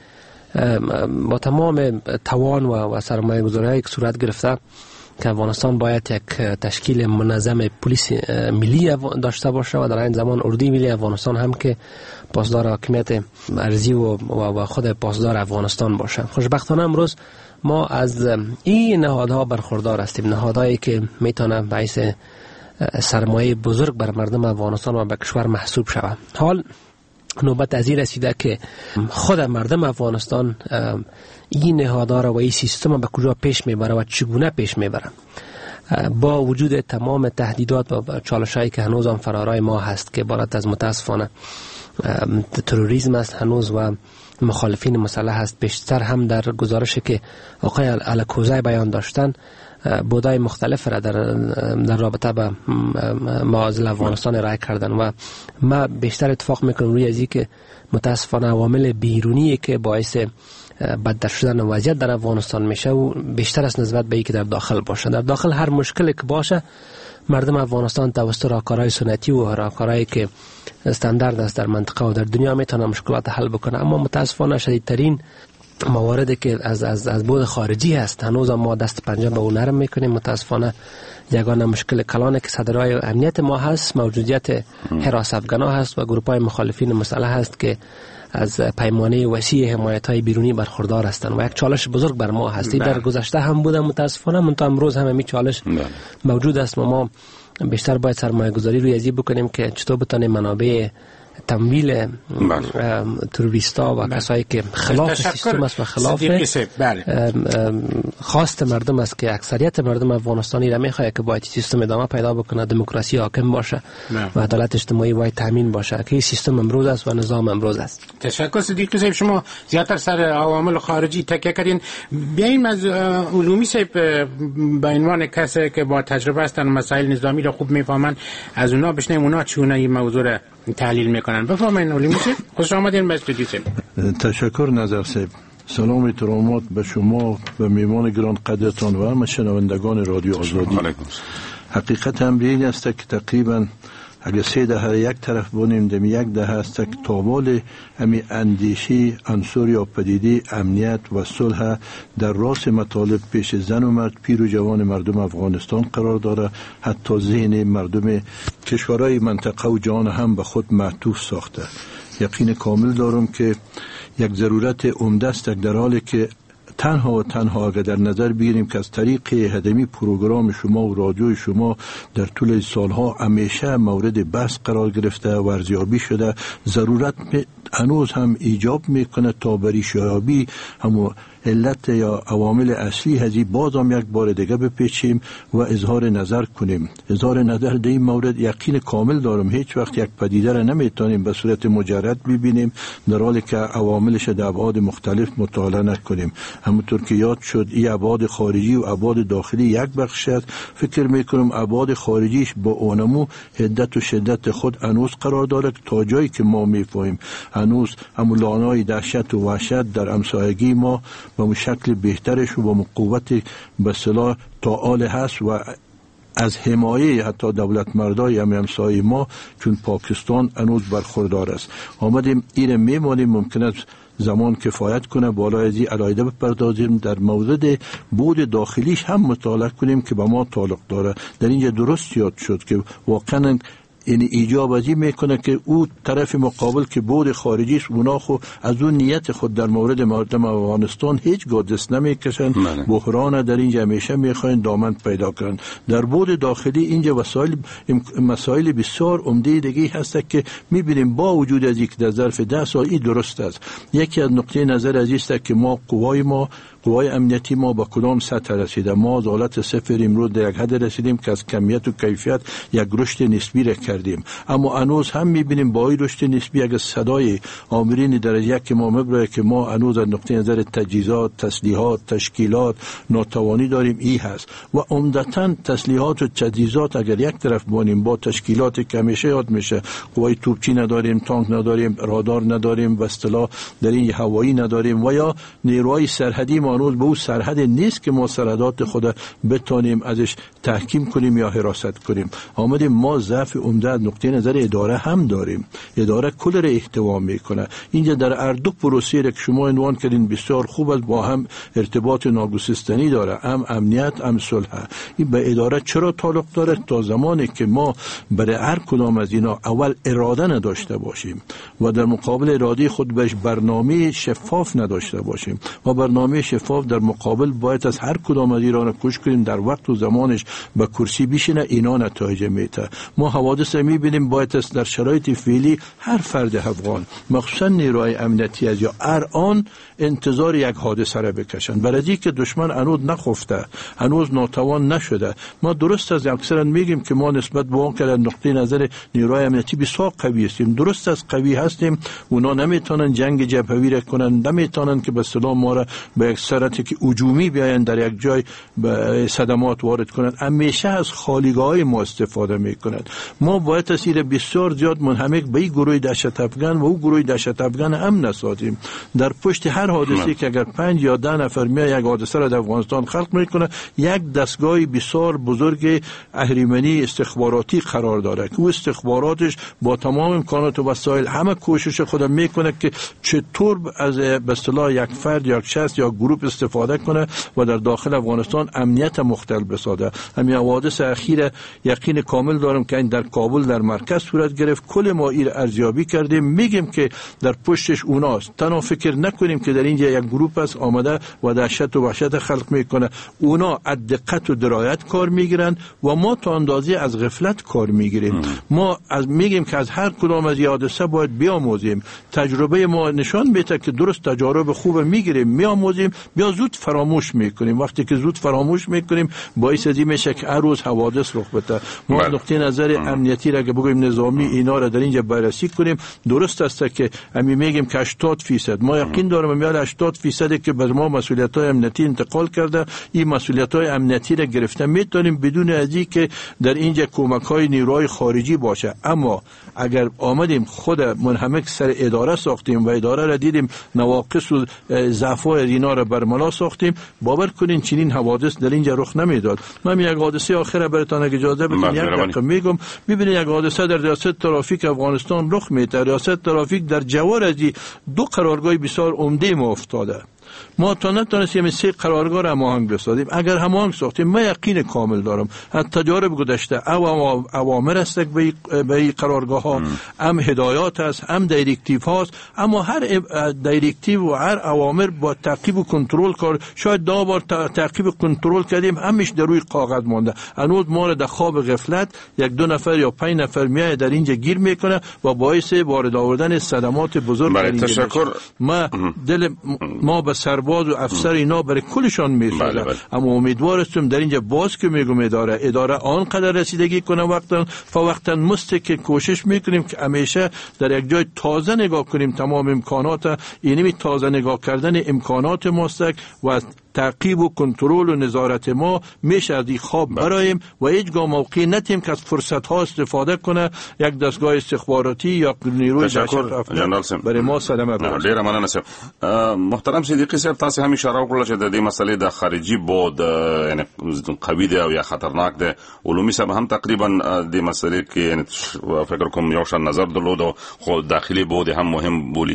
با تمام توان و, و سرمایه‌گذاری‌هایی که صورت گرفته که افغانستان باید یک تشکیل منظم پلیس ملی داشته باشه و در این زمان اردوی ملی افغانستان هم که پاسدار حاکمیت ارضی و, و خود پاسدار افغانستان باشه. خوشبختانه امروز ما از این نهادها برخوردار هستیم، نهادهایی که میتونه باعث سرمایه بزرگ بر مردم افغانستان و به کشور محسوب شود. حال نوبت از این رسیده که خود مردم افغانستان این نهادها را و این سیستم به کجا پیش میبره و چگونه پیش میبره. با وجود تمام تهدیدات و چالش‌هایی که هنوز هم فرارای ما هست که عبارت از متاسفانه تروریسم است هنوز و مخالفین مسلح است، بیشتر هم در گزارشی که آقای الکوزی بیان داشتن بودای مختلف را در, در رابطه با معاضل افغانستان رای کردن و ما بیشتر اتفاق میکنم روی ازی که متاسفانه عوامل بیرونی که باعث بدتر شدن وضعیت در افغانستان میشه و بیشتر از نسبت به ای که در داخل باشه. در داخل هر مشکلی که باشه مردم افغانستان توسط راهکارهای سنتی و راهکارهایی که استاندارد است در منطقه و در دنیا میتونه مشکلات حل بکنه، اما متاسفانه شدیدترین مواردی که از از از بود خارجی هست هنوز ما دست پنجه به اون نرم میکنیم. متاسفانه یگانه مشکل کلانه که صدرای امنیت ما هست موجودیت حراس افغانا هست و گروپ‌های مخالفین مسلح هست که از پیمانه وسیع حمایت‌های بیرونی برخوردار هستند و یک چالش بزرگ بر ما هست. در گذشته هم بوده متاسفانه، منتها امروز هم همین چالش موجود است و ما بیشتر باید سرمایه‌گذاری روی ازی بکنیم که چطور بتونیم منابع تمویل تروریستا و کسایی که خلاف سیستم است و خلاف خواست مردم است که اکثریت مردم افغانستانی را میخواد که باید سیستم ادامه پیدا بکنه، دموکراسی حاکم باشه و عدالت اجتماعی باید تامین باشه که سیستم امروز است و نظام امروز است. تشکر صدیقی صاحب، شما زیادتر سر عوامل خارجی تکیه کردین. بیایم از علومی صاحب به عنوان کسی که با تجربه هستن مسائل نظامی را خوب میفهمن از اونا بشنویم اونا چونه این موضوع را تحلیل میکنن. بفرمایید علومی صاحب. خوش آمدین به استودیو صاحب. تشکر نظر صاحب. سلام و احترامات به شما و میهمان گران قدرتان و همه شنوندگان رادیو آزادی. حقیقت امر این است که تقریبا اگر سه دهه یک طرف بونیم دم یک دهه است که تابال امی اندیشی عنصر یا پدیده امنیت و صلح در راس مطالب پیش زن و مرد پیر و جوان مردم افغانستان قرار داره، حتی ذهن مردم کشورهای منطقه و جهان هم به خود معطوف ساخته. یقین کامل دارم که یک ضرورت عمده است در حالی که تنها و تنها اگر در نظر بگیریم که از طریق هدمی پروگرام شما و رادیوی شما در طول سالها همیشه مورد بحث قرار گرفته و ارزیابی شده، ضرورت هنوز هم ایجاب میکنه تا بری شیابی همو علت یا عوامل اصلی هزی باز هم یک بار دیگه بپیچیم و اظهار نظر کنیم. اظهار نظر در این مورد یقین کامل دارم هیچ وقت یک پدیده را نمیتونیم به صورت مجرد ببینیم در حالی که عواملش در ابعاد مختلف مطالعه نکنیم. همونطور که یاد شد این ابعاد خارجی و ابعاد داخلی یک بخش است. فکر میکنم ابعاد خارجیش با اونمو حدت و شدت خود هنوز قرار داره تا جایی که ما میفهمیم هنوز همون لانای دهشت و وحشت در همسایگی ما با شکل بهترش و با قوت به اصطلاح تعال هست و از حمایه حتی دولت مردای هم همسایه ما چون پاکستان هنوز برخوردار است. آمدیم این میمانیم ممکن است زمان کفایت کنه بالا از این علایده بپردازیم در مورد بود داخلیش هم مطالعه کنیم که به ما تعلق داره. در اینجا درست یاد شد که واقعا یعنی ایجاب ازی میکنه که او طرف مقابل که بود خارجی است اونا خو از اون نیت خود در مورد مردم افغانستان هیچ گادست نمیکشن، بحران در اینجا همیشه میخواین دامن پیدا کنن. در بود داخلی اینجا وسایل مسائل بسیار عمده دیگه هست که میبینیم با وجود از یک در ظرف ده سال این درست است. یکی از نقطه نظر از است که ما قوای ما قوای امنیتی ما با کدام سطح رسیده؟ ما از حالت صفر امروز در یک حد رسیدیم که از کمیت و کیفیت یک رشد نسبی را کردیم، اما هنوز هم میبینیم با این رشد نسبی اگر صدای آمرین درجه یک که ما مبرای که ما هنوز از نقطه نظر تجهیزات، تسلیحات، تشکیلات ناتوانی داریم ای هست و عمدتاً تسلیحات و تجهیزات اگر یک طرف بانیم با تشکیلات که همیشه یاد میشه قوای توپچی نداریم، تانک نداریم، رادار نداریم، و اصطلاح در این هوایی نداریم و یا نیروهای سرحدی ما هنوز به اون سرحد نیست که ما سرحدات خود بتونیم ازش تحکیم کنیم یا حراست کنیم. آمدیم ما ضعف عمده از نقطه نظر اداره هم داریم. اداره کل را احتوا میکنه. اینجا در هر دو پروسه که شما عنوان کردین بسیار خوب است، با هم ارتباط ناگسستنی داره، هم امنیت هم صلح. این به اداره چرا تعلق داره؟ تا زمانی که ما برای هر کدام از اینا اول اراده نداشته باشیم و در مقابل اراده خود بهش برنامه شفاف نداشته باشیم و برنامه شفاف در مقابل باید از هر کدام از ایران کوشش کنیم در وقت و زمانش به کرسی بشینه، اینا نتایج میته. ما حوادث میبینیم باید است در شرایط فعلی هر فرد افغان مخصوصا نیروهای امنیتی از یا هر آن انتظار یک حادثه را بکشن، برای که دشمن هنوز نخفته، هنوز ناتوان نشده. ما درست از اکثرا میگیم که ما نسبت به اون که در نقطه نظر نیروهای امنیتی بسیار قوی هستیم، درست از قوی هستیم، اونا نمیتونن جنگ جبهوی را کنن، نمیتونن که به اصطلاح ما را به یک صورتی که هجومی بیاین در یک جای به صدمات وارد کنن، همیشه از خالیگاه‌های ما استفاده میکنند. ما باید تاثیر بسیار زیاد منحمک به این گروه دهشت افغان و او گروه دهشت افغان هم نسازیم. در پشت هر حادثه که اگر پنج یا ده نفر میاد یک حادثه را در افغانستان خلق میکنه، یک دستگاه بسیار بزرگ اهریمنی استخباراتی قرار داره که او استخباراتش با تمام امکانات و وسایل همه کوشش خود میکنه که چطور از به اصطلاح یک فرد یا یک شخص یا گروه استفاده کنه و در داخل افغانستان امنیت مختل بسازه. همین حوادث اخیر یقین کامل دارم که این در کابل در مرکز صورت گرفت، کل ما این ارزیابی کردیم، میگیم که در پشتش اوناست. تنها فکر نکنیم که در اینجا یک گروه است آمده و دهشت و وحشت خلق میکنه. اونا از دقت و درایت کار میگیرن و ما تا اندازه از غفلت کار میگیریم. ما از میگیم که از هر کدام از حادثه باید بیاموزیم. تجربه ما نشان میده که درست تجارب خوب میگیریم، میاموزیم، بیا زود فراموش میکنیم. وقتی که زود فراموش میکنیم باعث از این میشه که هر روز حوادث رخ بده. ما از نقطه نظر امنیتی را که بگویم نظامی اینا را در اینجا بررسی کنیم، درست است که همین میگیم که هشتاد درصد ما یقین دارم میاد هشتاد درصد که بر ما مسئولیت‌های امنیتی انتقال کرده، این مسئولیت‌های امنیتی را گرفته میتونیم بدون از اینکه در اینجا کمک‌های نیروهای خارجی باشه. اما اگر آمدیم خود منحمک سر اداره ساختیم و اداره را دیدیم نواقص و ضعف‌های اینا را برملا ساختیم، باور کنین چنین حوادث در اینجا رخ نمیداد. من یک حادثه آخر براتون اگه اجازه بدین یک دقیقه میگم. ببینید یک حادثه در ریاست ترافیک افغانستان رخ میده. ریاست ترافیک در جوار از دو قرارگاه بسیار عمده ما افتاده. ما تا نتونستیم سه قرارگاه را هماهنگ بسازیم. اگر هماهنگ ساختیم من یقین کامل دارم از تجارب گذشته او اوامر است به این قرارگاه ها، هم هدایات است، هم دایرکتیو هاست، اما هر دایرکتیو و هر اوامر با تعقیب و کنترل کار. شاید دو بار تعقیب و کنترل کردیم، همش در روی کاغذ مانده. هنوز ما را در خواب غفلت یک دو نفر یا پنج نفر میاد در اینجا گیر میکنه و باعث وارد آوردن صدمات بزرگ در اینجا. تشکر. ما دل ما به سرباز و افسر اینا برای کلشان میسازه، اما امیدوار هستم در اینجا باز که میگم اداره اداره آنقدر رسیدگی کنه وقتا فوقتا مست که کوشش میکنیم که همیشه در یک جای تازه نگاه کنیم تمام امکانات. اینمی تازه نگاه کردن امکانات ماست و تعقیب و کنترل و نظارت ما میشه از این خواب برایم و هیچگاه موقع نتیم که از فرصت ها استفاده کنه یک دستگاه استخباراتی یا نیروی دهشت افغان برای ما صدمه برسه. ډیره مننه صاحب. محترم صدیقی صاحب، تاسو هم اشاره وکړه چې د دې مسلې د خارجي بود یعنی قوي دی او یا خطرناک دی. علومي صاحب هم تقریبا د مسلې کې یعنی فکر کوم یو شان نظر درلود، خو داخلي بود هم مهم بولی.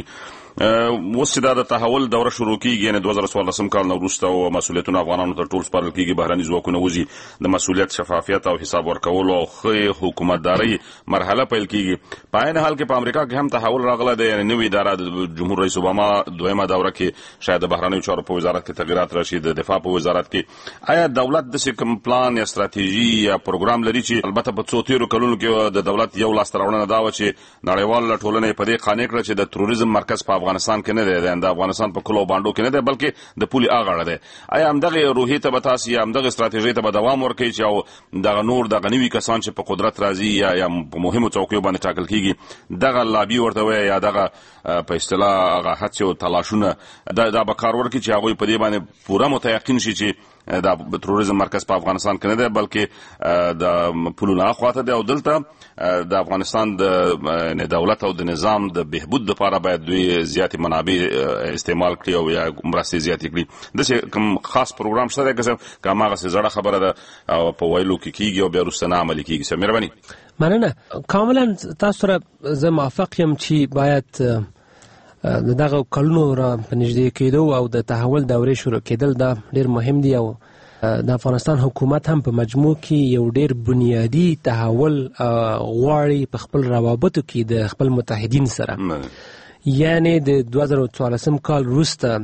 اوس دا د تحول دوره شروع کیږي، یعنی دوه زره څوارلسم کال نو وروسته او مسؤلیتونه افغانانو ته ټول سپارل کیږي. بهرني ځواکونه وځي، د مسؤلیت شفافیت او حساب ورکول او ښه حکومتداري مرحله پیل کیږي. په عین حال کې په امریکا کې هم تحول راغلی دی، یعنی نوې اداره د جمهور رئیس اوباما دویمه دوره کې شاید د بهرنیو چارو په وزارت کې تغیرات راشي، د دفاع په وزارت کې. آیا دولت د کوم پلان یا ستراتیژي یا پروګرام لري چې البته په څو تیرو کلونو کې د دولت یو لاس راوړنه دا و چې نړیوال ټولنه په دې قانع کړه چې د تروریزم مرکز په افغانستان کې نه دی د افغانستان په کلو باندې کې نه دی بلکې د پولي اغړه دی آیا همدغه روحي ته به تاسو یا همدغه استراتیژي ته به دوام ورکړئ چې او دغه نور دغه نوي کسان چې په قدرت راځي یا یا په مهمو چوکیو باندې ټاکل کیږي دغه لابي ورته وي یا دغه په اصطلاح هغه هڅې او تلاشونه دا به کار ورکړي چې هغوی په دې باندې پوره متيقن شي چې دا تروریزم مرکز په افغانستان کې نه دی بلکې د پولو نه خواته دی او دلته د افغانستان د دولت او د نظام د بهبود لپاره باید دوی زیاتې منابع استعمال کړي او یا مرستې زیاتې کړي داسې کوم خاص پروګرام شته دی که هماغسې زړه خبره ده او په ویلو کې کیږي او بیا وروسته نه عملي کیږي صاحب مهرباني مننه کاملا تاسو سره زه موافق یم چې باید دغه کلونو را په نږدې کېدو او د تحول دورې شروع کېدل دا ډېر مهم دی او د افغانستان حکومت هم په مجموع کې یو ډېر بنیادی تحول غواړي په خپل روابطو کې د خپل متحدین سره یعنی د دوه زره څوارلسم کال وروسته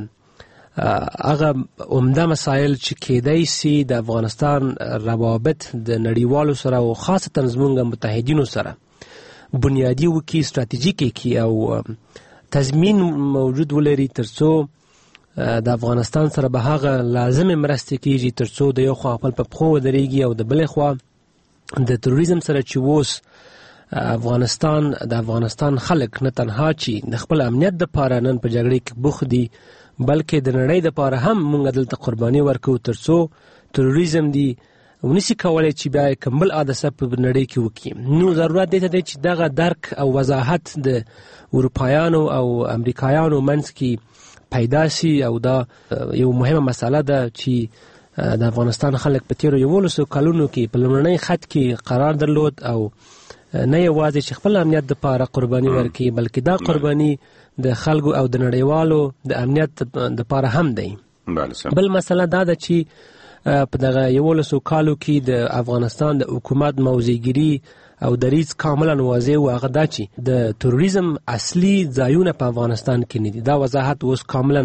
هغه عمده مسایل چې کېدای سي د افغانستان روابط د نړیوالو سره او خاصتا زموږ متحدینو سره بنیادی وکړي ستراتیژیک کړي او تضمین موجود ولري ترڅو د افغانستان سره به هغه لازمه مرستې کیږي ترڅو د یو خوا خپل په پښو ودرېږي او د بلې خوا د تروریزم سره چې اوس افغانستان د افغانستان خلک نه تنها چې د خپل امنیت دپاره نن په جګړې کې بوخت دي بلکې د نړۍ دپاره هم موږ دلته قرباني ورکوو ترڅو تروریزم دی ونسی کولای چې بیا کمبل عادسه په نړۍ کې وکړي نو ضرورت دی ته چې دغه درک او وضاحت د اروپایانو او امریکایانو منځ کې پیدا سي او دا یو مهمه مسله ده چې د افغانستان خلک په تیرو یولسو کلونو کې په لومړني خط کې قرار درلود او نه یوازې چې خپل امنیت دپاره قرباني ورکړي بلکې دا قرباني د خلکو او د نړیوالو د امنیت دپاره هم دی بل مسله دا ده چې په دغه یولسو کالو کې د افغانستان د حکومت موضعګیري او دریځ کاملا واضح و هغه دا چې د تروریزم اصلي ځایونه په افغانستان کې نه دي دا وضاحت اوس کاملا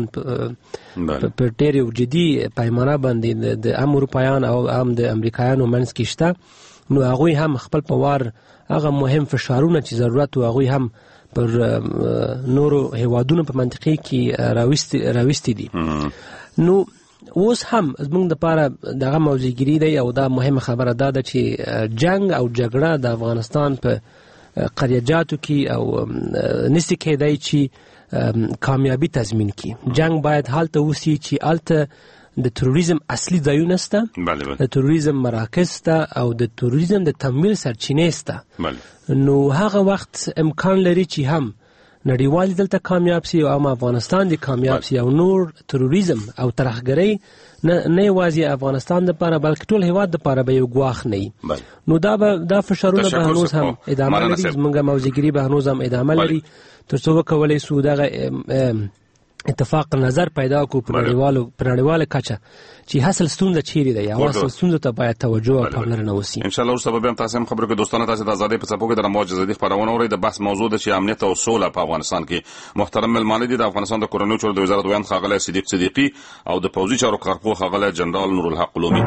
په ډېر یو جدي پیمانه باندې د هم اروپایان او هم د امریکایانو منځ کې شته نو هغوی هم خپل په وار هغه مهم فشارونه چې ضرورت و هغوی هم پر نورو هیوادونو په منطقې کې راوستي دي نو اوس هم زموږ دپاره دغه موضوعګیري دی او دا مهمه خبره دا ده چې جنگ او جګړه د افغانستان په قریجاتو کې او نسی کېدای چې کامیابی تضمین کړي جنگ باید هلته وسي چې هلته د تروریزم اصلي ځایونه سته د تروریزم مراکز سته او د تروریزم د تمویل سرچینې سته نو هغه وخت امکان لري چې هم نړیوال دلته کامیاب سي او هم افغانستان دي کامیاب سي او نور تروریزم او ترهګرۍ نه یوازې افغانستان دپاره بلکې ټول هیواد دپاره به یو ګواښ نه وي نو دا به دا فشارونه به هنوز هم ادامه لري زموږ موضوعګیري به هنوز هم ادامه لري تر څو وکولی سو دغه اتفاق نظر پیدا کو په نړیوالو په نړیواله کچه چې حاصل ستونزه چیرې ده یا حاصل ستونزه ته باید توجه او پاملرنه وشي ان شاء الله سبب هم تاسو هم خبرو کې دوستانه تاسو د آزادۍ په څپو کې د موج ازادي خبرونه اوري د بحث موضوع د چې امنیت او سوله په افغانستان کې محترم ملمانه دي د افغانستان د کورنیو چارو د وزارت ویان خاغله صدیق صدیقی او د پوځي چارو کارپو خاغله جنرال نور الحق علومي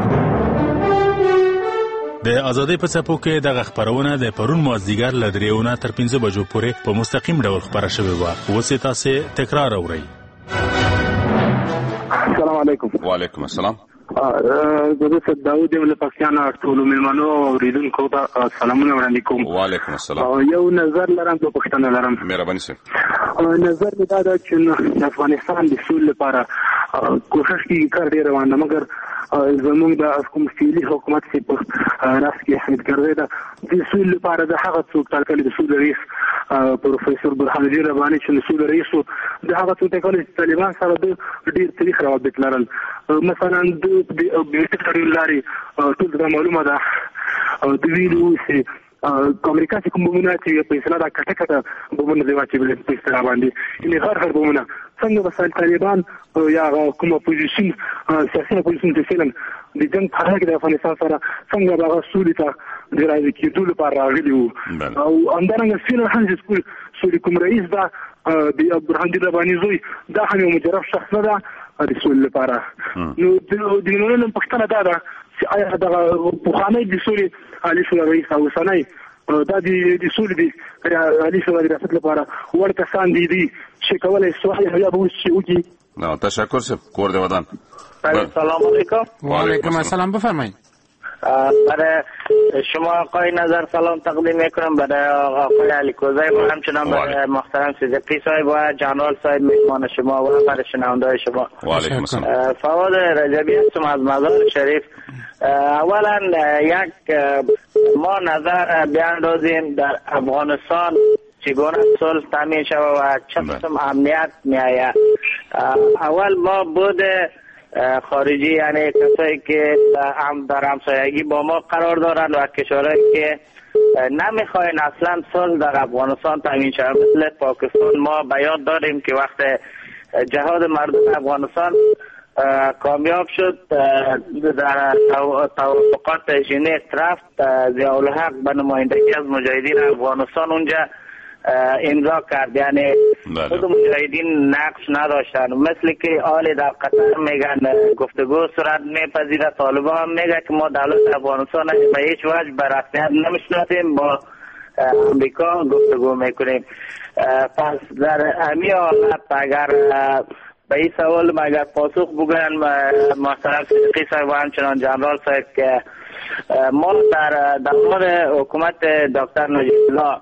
د آزادۍ په څپو کې دغه خبرونه د پرون مازدیګر ل دریونه تر پنځه بجو پورې په مستقیم ډول خبره شوې و اوس تاسو تکرار اورئ السلام علیکم وعلیکم السلام زه د داوود له پاکستان ټول مېلمنو او ریډونکو ته سلامونه وړاندې کوم وعلیکم السلام یو نظر لرم په پښتنه لرم مهرباني سي نظر می دا ده چې د افغانستان د سولې لپاره کوشش کیږي کار ډیر روان ده مګر زموږ د کوم فعلي حکومت چې په راس کې حمید کرزی ده د سولې لپاره د هغه څوک ټاکلي د سولې رئیس پروفیسور برهان الدین رباني چې د سولې رئیس د هغه څوک ټاکلي چې طالبان سره د ډیر تاریخ روابط لرل مثلا د بیرته کړي لاري ټول دا معلومه ده د ویلو چې امریکا چې کوم بمونه چې په اسلام دا کټه کټه بمونه دی واچي په اسلام باندې یعنی هر هر بمونه څنګه وسایل طالبان یا کوم اپوزیشن سیاسي اپوزیشن د فلم د جنگ په هغه د افغانستان سره څنګه هغه سولې ته د راځي کېدو لپاره راغلي وو او اندرنګ فلم هم چې سکول سولې کوم رئیس دا د برهان الدین رباني زوی دا هم یو مجرب شخص نه ده د سولې لپاره نو د نړیوالو پښتنه دا ده چې آیا دا په خانه د سولې علي شو رئیس او سنای دا د سولې د علي صاحب د ریاست لپاره وړ کسان دي دي چې کولای سوال یا به وشي وکړي. نه تشکر سب کور د ودان. سلام علیکم. و علیکم السلام. بفرمایید. برای شما آقای نظر سلام تقدیم میکنم، برای آقای علی کوزی و همچنان برای محترم صدیقی صاحب و جنرال صاحب مهمان شما و برای شنونده شما. و علیکم السلام. فواد رجبی هستم از مزار شریف. اولا یک ما نظر بیاندازیم در افغانستان چگونه صلح تامین شود و چه قسم امنیت میآید. اول ما بود خارجی یعنی کسایی که در همسایگی با ما قرار دارند و کشورهایی که نمیخواین اصلا صلح در افغانستان تامین شود مثل پاکستان. ما بیان داریم که وقت جهاد مردم افغانستان کامیاب شد در توافقات ژنو رفت، ضیاء الحق به نمایندگی از مجاهدین افغانستان اونجا امضا کرد، یعنی خود مجاهدین نقش نداشتن. مثل که آل در قطر میگن گفتگو صورت میپذیره، طالبان هم میگه که ما دولت افغانستان به هیچ وجه به رسمیت نمیشناسیم، با امریکا گفتگو میکنیم. پس در امی حالت اگر به این سوال اگر پاسخ بگوین محترم صدیقی صاحب و همچنان جنرال صاحب که ما در دوران حکومت دکتر نجیب الله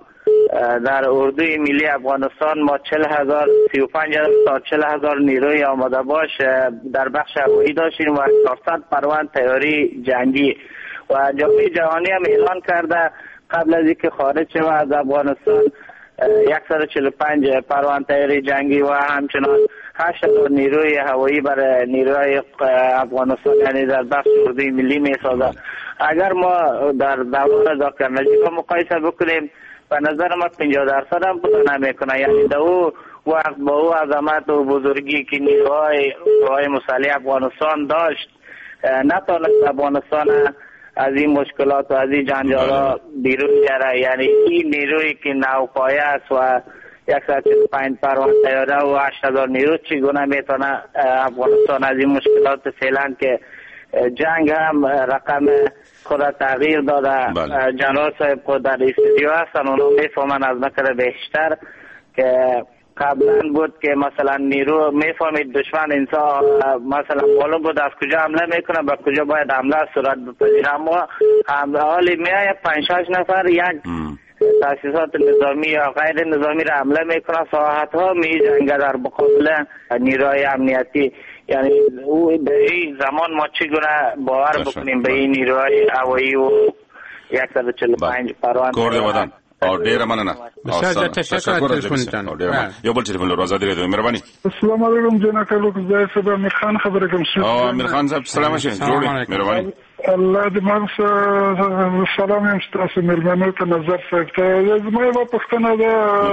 در اردوی ملی افغانستان ما چهل هزار سی و پنج تا چهل هزار نیروی آماده باش در بخش هوایی داشتیم و چهارصد پرواز تیاری جنگی و جامعه جهانی هم اعلان کرده قبل از اینکه خارج شود از افغانستان صد و چهل و پنج پرواز تیاری جنگی و همچنان هشت هزار نیروی هوایی برای نیروی افغانستان یعنی در بخش اردوی ملی می سازد. اگر ما در دوران دکتر نجیب مقایسه بکنیم به نظر ما پنجاه درصد هم بوده نمیکنه، یعنی در او وقت با او عظمت و بزرگی که نیروهای مسلح افغانستان داشت نتونست افغانستان از این مشکلات و از این جنجالا بیرون بیاره. یعنی این نیروی که نوپایه است و صد و چهل و پنج پرواز تیاره و هشت هزار نیرو چگونه میتونه افغانستان از این مشکلات فعلا که جنگ هم رقم خود تغییر داده. جنرال صاحب خود در استودیو هستن، اونا میفهمن از نکره بیشتر که قبلا بود که مثلا نیرو میفهمید دشمن انسان مثلا معلوم بود از کجا حمله میکنه به کجا باید حمله صورت بپذیره، اما حالی میایه پنج شش نفر یک تاسیسات نظامی یا غیر نظامی را حمله میکنه، ساحت ها می جنگه در مقابل نیروهای امنیتی. یعنی او به این زمان ما چگونه باور بکنیم به این نیروهای هوایی و صد و چهل و پنج پرواز کور دی ودان او ډیره مننه. بسیار تشکر تلفنتان. یو بل ټلیفون لرو آزادي رادیو مهرباني. السلام علیکم جناب لوک زای صاحب امیر خان خبره کوم. او امیر خان صاحب سلام شه جوړی مهرباني. الله دې مانس سلام یم ستاسو مېرمنو ته نظر صاحب ته زما یو پښتنه ده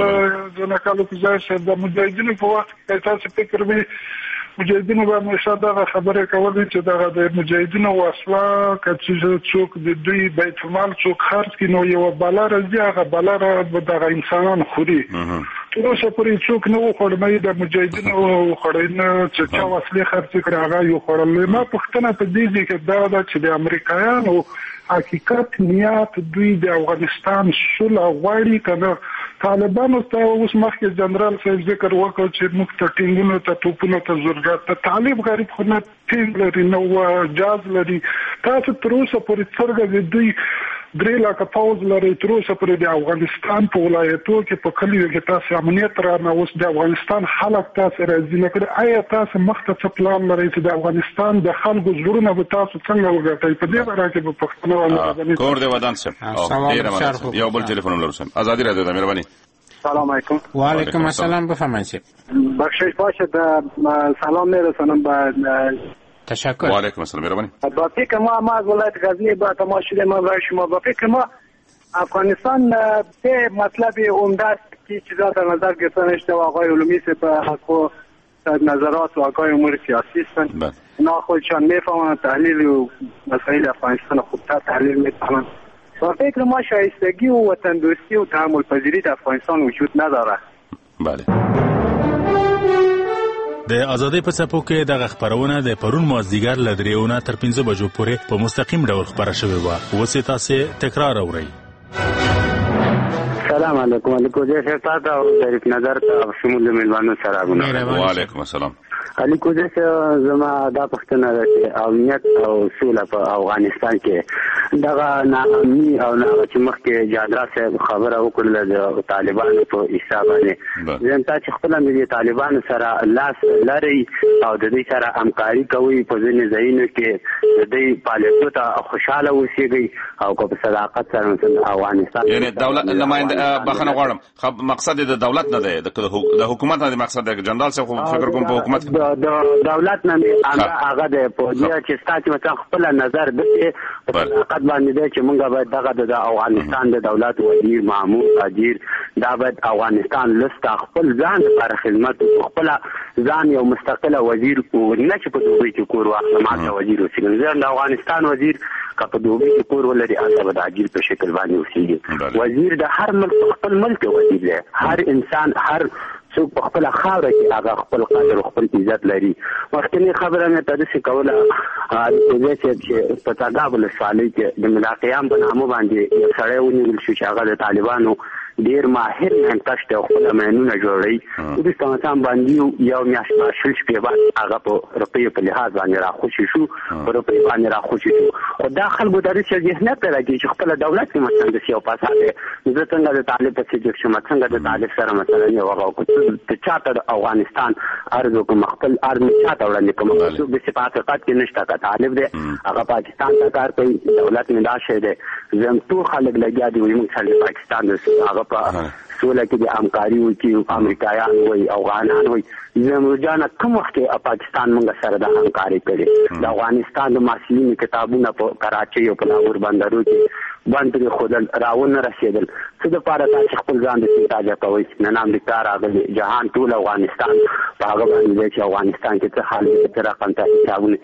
جناب لوک زای صاحب د مجاهدینو په وخت کې تاسو فکر وی مجاهدینو به همیشه دا خبره کولې چې دا د مجاهدینو وسله کچې څوک د دوی بیت المال څوک خرج کړي نو یو بلا راځي هغه بلا را د انسانان خوري. اوسه پرې څوک نه وخوړمې د مجاهدینو خورین چې چا وسلې خرج کړي هغه یو خورل. ما پښتنه په دې کې دا ده چې د امریکایانو حقیقت نیت دوی د افغانستان صلح غواړي کنه. طالبانو ته اوس مخکې جنرال صاحب ذکر وکړ چې موږ ته ټینګونو ته توپونو ته ضرورت ته طالب غریب خو نه ټینګ لري نو جاز لري. تاسو تر اوسه پورې څرګه دوی درې لاکه پوځ لري، تر اوسه پورې د افغانستان په ولایتو کې په کلیو کې تاسو امنیت را نه اوس د افغانستان خلک تاسو راځي نه کړی. آیا تاسو مخته څه پلان لرئ چې د افغانستان د خلکو زړونه به تاسو څنګه وګټئ؟ په دې اړه کې په پښتنو باندې کور دی ودان صاحب یو بل ټلیفون لرو سم آزادي رادیو د مهرباني. سلام علیکم. و علیکم السلام. بفرمایید. بخشش باشه سلام میرسونم به تشکر. و علیکم السلام مهربانی. با فکر ما ما از ولایت غزنی با تماشای ما برای شما با فکر ما افغانستان به مطلب عمده است که چیزا در نظر گرفته نشده و آقای علومی سپه حق نظرات و آقای امور سیاسی هستند. اینا خودشان میفهمند تحلیل و مسائل افغانستان خوبتر تحلیل میفهمند. با فکر ما شایستگی و وطن دوستی و تحمل پذیری در افغانستان وجود نداره. بله. د آزادۍ په څپو کې دغه خبرونه د پرون مازدیګر له درېونه تر پنځه بجو پورې په مستقیم ډول خبره شوې وه. اوس یې تاسې تکرار اورئ. السلام علیکم علیکم جی صاحب تاسو او شریف نظر ته شمول میلمانو سره غواړم. وعلیکم السلام. علیکم جی زما دا پښتنه ده چې امنیت او سوله په افغانستان کې دغه ناامني او نه چې مخکې جادرا صاحب خبره وکړه د طالبانو په حساب باندې زم ته چې خپل د طالبانو سره لاس لري او د دې سره همکاري کوي په ځینې ځایونو کې د دې پالیسو ته خوشاله اوسېږي او په صداقت سره افغانستان یعنی دولت نماینده بخنه غواړم خب مقصد د دولت نه دی د حکومت نه دی مقصد د جنرال صاحب فکر کوم په حکومت د دولت نه هغه د پوجیا چې ستاسو مثلا خپل نظر د صداقت باندې چې موږ باید دغه د افغانستان د دولت وزیر مامور اجیر دا باید افغانستان لسته خپل ځان لپاره خدمت خپل ځان یو مستقله وزیر نه چې په دوی کې کور واخله ماته وزیر وسیږي ځان د افغانستان وزیر که په دوی کې کور ولري هغه به د اجیر په شکل باندې وسیږي. وزیر د هر ملک خپل ملک وزیر دی. هر انسان هر څوک په خپل خاوره کې هغه خپل قدر او خپل عزت لري. وختنی خبره مې تاسو کوله چې په تاګابل سوالي کې د ملاقيام په نامه باندې یو سړی ونیول شو چې هغه د طالبانو ډیر ماهر منتش ته خپل مینونه جوړي د ستاسو باندې یو میاشت شل شپې بعد هغه په روپیه په لحاظ باندې راخوشي شو په روپیه باندې راخوشي شو خو دا خلکو د رسې ذهنیت راځي چې خپل دولت کې مثلا د سیاو پاساله د څنګه د طالب په څیر چې څنګه د طالب سره مثلا یو هغه کو چې چاته د افغانستان ارزو کوم خپل ارزو چاته وړاندې کوم څه د صفات قات کې نشته کا طالب دی هغه پاکستان ته کار کوي دولت نه دا شه دی زم ټول خلک لګیا دي وي موږ چې پاکستان هغه په سوله کې د همکاري وکړي امریکایان وي افغانان وي زموږ جان کوم وخت پاکستان موږ سره د همکاري کړي د افغانستان د ماسلینی کتابونه په کراچي او په لاهور بندرو کې باندې خودل راونه رسیدل څه د پاره چې خپل ځان د استاجه کوي نه امریکا راغلي جهان ټول افغانستان په هغه باندې چې افغانستان کې څه حال دي تر رقم ته حسابونه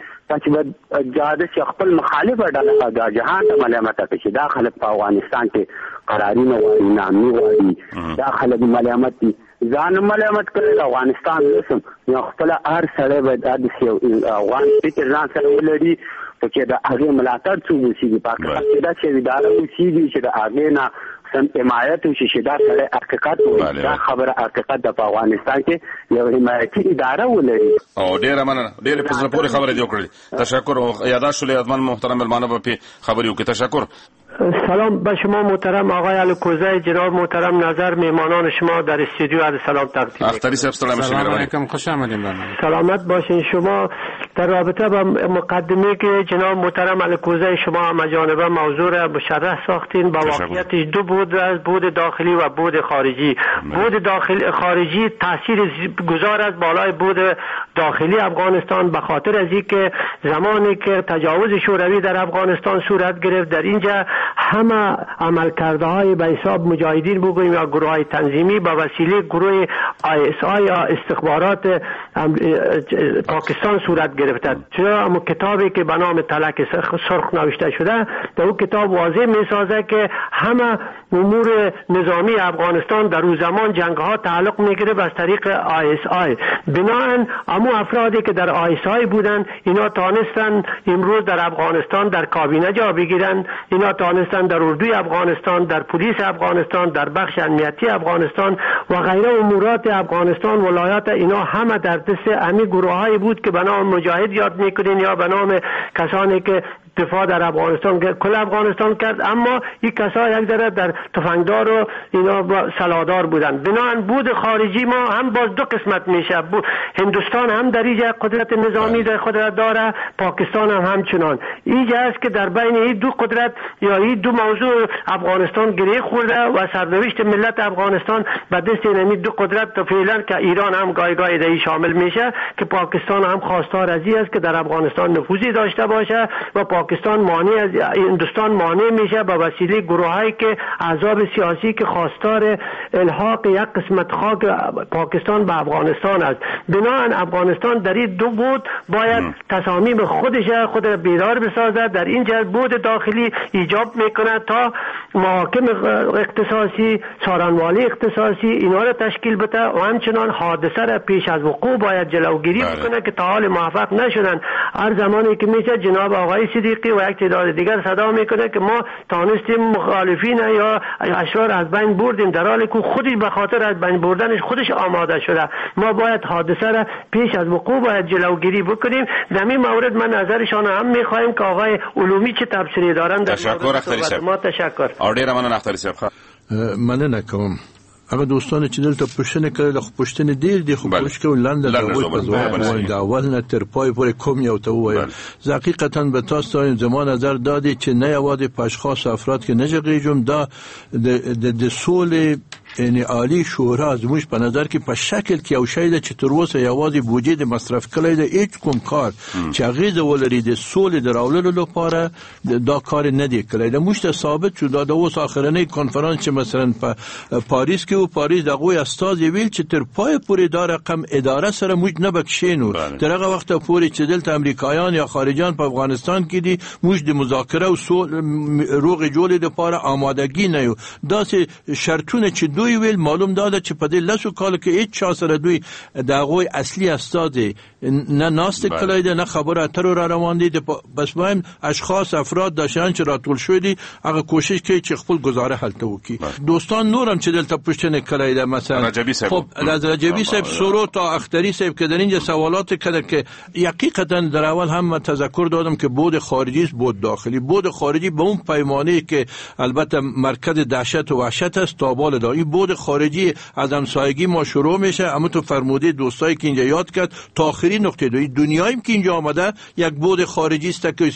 چې جاده چې خپل مخالف ډله د جهان ته ملامت کوي دا خلک په افغانستان کې قراری نه وایي نامي وایي دا خلک ملامت دي ځان ملامت کړي افغانستان لسم یو خپل ار سره باید د افغان فکر ځان سره ولري چې دا هغه ملاتړ څو شي په پاکستان دا چې اداره وسیږي چې دا هغه نه سم حمایت وشي چې دا سره حقیقت وي دا خبره حقیقت د افغانستان کې یو حمایتي اداره ولري او ډیره مننه ډیره په ځل پورې خبره جوړ کړې تشکر او یاداشت له ادمان محترم ملمانو په خبري وکړه تشکر. سلام به شما محترم آقای الکوزی جناب محترم نظر مهمانان شما در استودیو عرض سلام تقدیم اختری صاحب سلام علیکم خوش آمدید. سلامت باشین. شما در رابطه با مقدمه که جناب محترم الکوزی شما هم جانبه موضوع را مشرح ساختین با واقعیتش دو بود از بود داخلی و بود خارجی. بود داخلی خارجی تاثیر گذار از بالای بود داخلی افغانستان به خاطر از اینکه زمانی که تجاوز شوروی در افغانستان صورت گرفت در اینجا همه عملکرده های به حساب مجاهدین بگوییم یا گروه های تنظیمی به وسیله گروه آی اس آی یا استخبارات پاکستان صورت گرفته. چرا اما کتابی که به نام تلک سرخ نوشته شده در اون کتاب واضح می سازه که همه امور نظامی افغانستان در اون زمان جنگ ها تعلق می گرفت از طریق آی اس آی. بناهن اما افرادی که در آی اس آی بودن اینا تانستن امروز در افغانستان در کابینه جا بگیرن، اینا تانستن در اردوی افغانستان، در پلیس افغانستان، در بخش امنیتی افغانستان و غیره امورات افغانستان ولایات اینا همه در دست امی گروهایی بود که به نام مجاهد یاد میکنین یا به نام کسانی که دفاع در افغانستان کل افغانستان کرد، اما این کسا یک ذره در تفنگدار و اینا سلادار بودن. بنابراین بود خارجی ما هم باز دو قسمت میشه. هندوستان هم در اینجا قدرت نظامی در قدرت داره، پاکستان هم همچنان. اینجا است که در بین این دو قدرت یا این دو موضوع افغانستان گره خورده و سرنوشت ملت افغانستان به دست این دو قدرت تا فعلا که ایران هم گاهی گاهی در شامل میشه که پاکستان هم خواستار از این است که در افغانستان نفوذی داشته باشه و پاکستان مانع از هندوستان مانع میشه به وسیله گروهایی که احزاب سیاسی که خواستار الحاق یک قسمت خاک پاکستان به افغانستان است. بنابراین افغانستان در این دو بود باید تصامیم خودش خود را بیدار بسازد. در این جهت بود داخلی ایجاب میکنه تا محاکم اختصاصی، سارنوالی اختصاصی اینا را تشکیل بده و همچنان حادثه را پیش از وقوع باید جلوگیری بکنه که تا حال موفق نشدن. هر زمانی که میشه جناب آقای سیدی افریقی و یک تعداد دیگر صدا میکنه که ما تانستیم مخالفین یا اشرار از بین بردیم، در حالی که خودش به خاطر از بین بردنش خودش آماده شده. ما باید حادثه را پیش از وقوع باید جلوگیری بکنیم. در این مورد من نظرشان هم میخوایم که آقای علومی چه تبصره دارند. تشکر اختری صاحب. ما تشکر. اورډیر مننه اختری صاحب. مننه کوم. هغه دوستان چې دلته پوښتنه کړې خو پوښتنه ډېر دي خو پوښتنه کوي لاندې د اول نه تر پای پورې کوم یو ته وایم. حقیقتا به تاسو ته زموږ نظر دادی چې نه یوازې په اشخاص افراد کې نه جګیږم، دا د د سولې یعنی عالی شورا زموږ په نظر کې په شکل کې یو شی ده چې تر اوسه یوازې بودجه د مصرف کړی دی، هیڅ کوم کار چې اغیزه ولري د سولې د راوړلو لپاره دا کار نه دی کړی. د موږ ته ثابت شو دا د اوس اخرنۍ کنفرانس چې مثلا په پاریس کې و پاریس دغه استاد ویل چې تر پای پورې دا رقم اداره سره موږ نه بکشینو، تر هغه وخت پورې چې دلته امریکایان یا خارجان په افغانستان کې دي موږ د مذاکره او روغ جوړې لپاره آمادگی نه یو. دا شرطونه چې دوی ویل معلوم داده چې په دې لسو کال کې هیڅ چا سره دوی دغه اصلي استاد نه ناست کړی دی، نه خبره اترو را روان دي. بس وایم اشخاص افراد داشتن چې راټول شوی دي هغه کوشش کوي چې خپل گزاره حل وکړي. دوستان نورم چې دلته پوښتنه کړی ده مثلا خب از رجبی صاحب سورو تا اختری صاحب که در اینجا سوالات کرده که حقیقتا در اول هم تذکر دادم که بود خارجی است بود داخلی. بود خارجی به اون پیمانه که البته مرکز دهشت و وحشت است تا بال دار. این بود خارجی از همسایگی ما شروع میشه، اما تو فرموده دوستایی که اینجا یاد کرد تا آخری نقطه دوی دنیاییم که اینجا آمده یک بود خارجی است که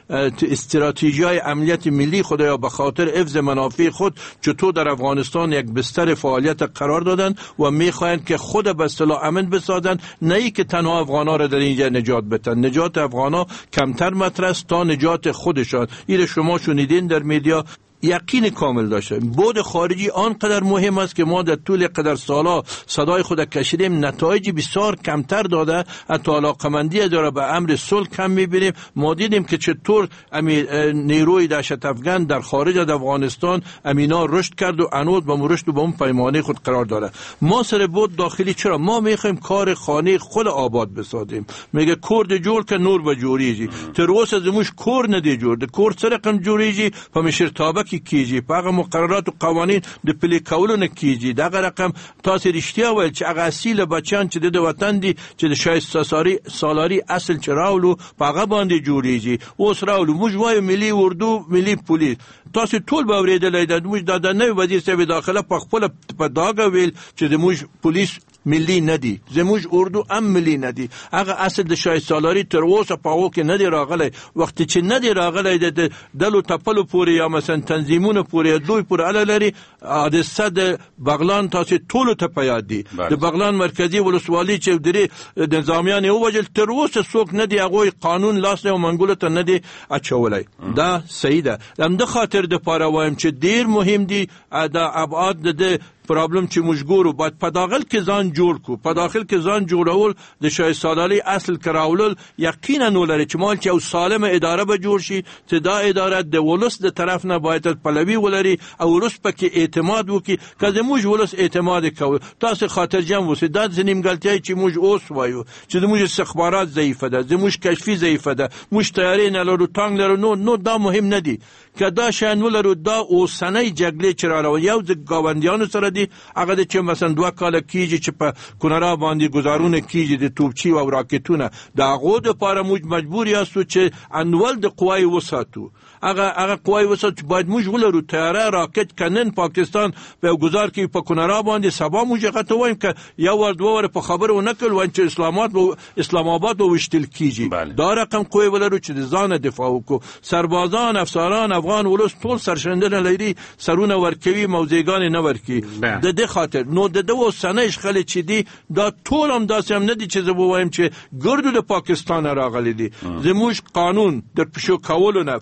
استراتژی‌های امنیت ملی خدایا به خاطر حفظ منافع خود چطور در افغانستان یک بستر فعالیت قرار دادن و میخواهند که خود به اصطلاح امن بسازن، نه ای که تنها افغانا را در اینجا نجات بدن. نجات افغانا کمتر مطرح است تا نجات خودشان. این شما شنیدین در میدیا. یقین کامل داشته بود خارجی آنقدر مهم است که ما در طول قدر سالا صدای خود کشیدیم نتایج بسیار کمتر داده، حتی علاقمندی داره به امر صلح کم میبینیم. ما دیدیم که چطور امی نیروی دهشت افغان در خارج از افغانستان امینا رشد کرد و انود با رشد و با اون پیمانه خود قرار داره. ما سر بود داخلی چرا ما میخوایم کار خانه خود آباد بسازیم. میگه کورد جوړ که نور به جوړیږي، تر اوسه زموږ کور نه دی جوړ. د کور سره کم جوړیږي په مشرتابه کی کیږي، په هغه مقررات او قوانین د پلي کولو نه کیږي. دغه رقم تاسو رښتیا وایي چې هغه اصیل بچیان چې د وطن دي چې د شایسته سالاری سالاری اصل چراولو په هغه باندې جوړیږي. اوس راولو موږ وایو ملي اردو ملي پولیس. تاسو ټول به اورېدلای د موږ د نوې وزیر صاحب داخله په خپل په داګه ویل چې د موږ پولیس ملی ندی، زموږ اردو هم ملی ندی. هغه اصل د شای سالاری تر اوسه په هغو کې ندی راغلی. وخت چې ندی راغلی د دلو تپلو پورې یا مثلا تنظیمونو پورې دوی پورې اله لري. حادثه د بغلان تاسو ټولو ته په یاد دي. د بغلان مرکزی ولسوالي چې درې نظامیان یې ووژل تر اوسه څوک ندی هغوی قانون لاس نه منګولو ته ندی اچولی. دا صحیح ده. همده خاطر د پاره وایم چې ډیر مهم دي د ابعاد د پرابلم چې موږ ګورو باید په داخل کې ځان جوړ کو. په داخل کې ځان جوړول د شای سالاری اصل کراولل یقینا ولري چې مال چې او سالم اداره به جوړ شي چې دا اداره د ولس د طرف نه باید پلوي ولري او ولس پکې اعتماد وکړي. که موږ ولس اعتماد کوو تاسو خاطر جمع وسی دا ځینیم غلطیای چې موږ اوس وایو چې موږ استخبارات ضعیفه ده، زموږ کشفي ضعیفه ده، موږ تیاری نه لرو، تانګ لرو. نو نو دا مهم نه دي که دا شان ولرو. دا اوسنۍ جګړې چې را روانې یو د گاونډیانو سره دي، هغه چې مثلا دوه کال کیږي چې په کونړا باندې گزارونه کیږي د توپچی او راکټونه. دا هغه د لپاره موږ مجبور یاستو چې انول د قوای وساتو. هغه هغه قوای وساتو باید موږ ولرو. تیاره راکټ کنن پاکستان په گزار کې په کونړا باندې سبا موږ غته وایم که یو ور دوه ور په خبره ونکړ وای چې اسلامات و اسلام آباد وشتل کیږي. دا رقم قوی ولرو چې ځان دفاع وکړو. سربازان افسران افغان ولس ټول سرشندنه لري، سرونه ورکوي، موزیګان نه ورکي. د دې خاطر نو د دوه سنې شخل چې دی دا ټول هم داسې هم نه دي چې زه وایم چې ګردو د پاکستان راغلي دي. زموږ قانون در پښو کولو نه فساد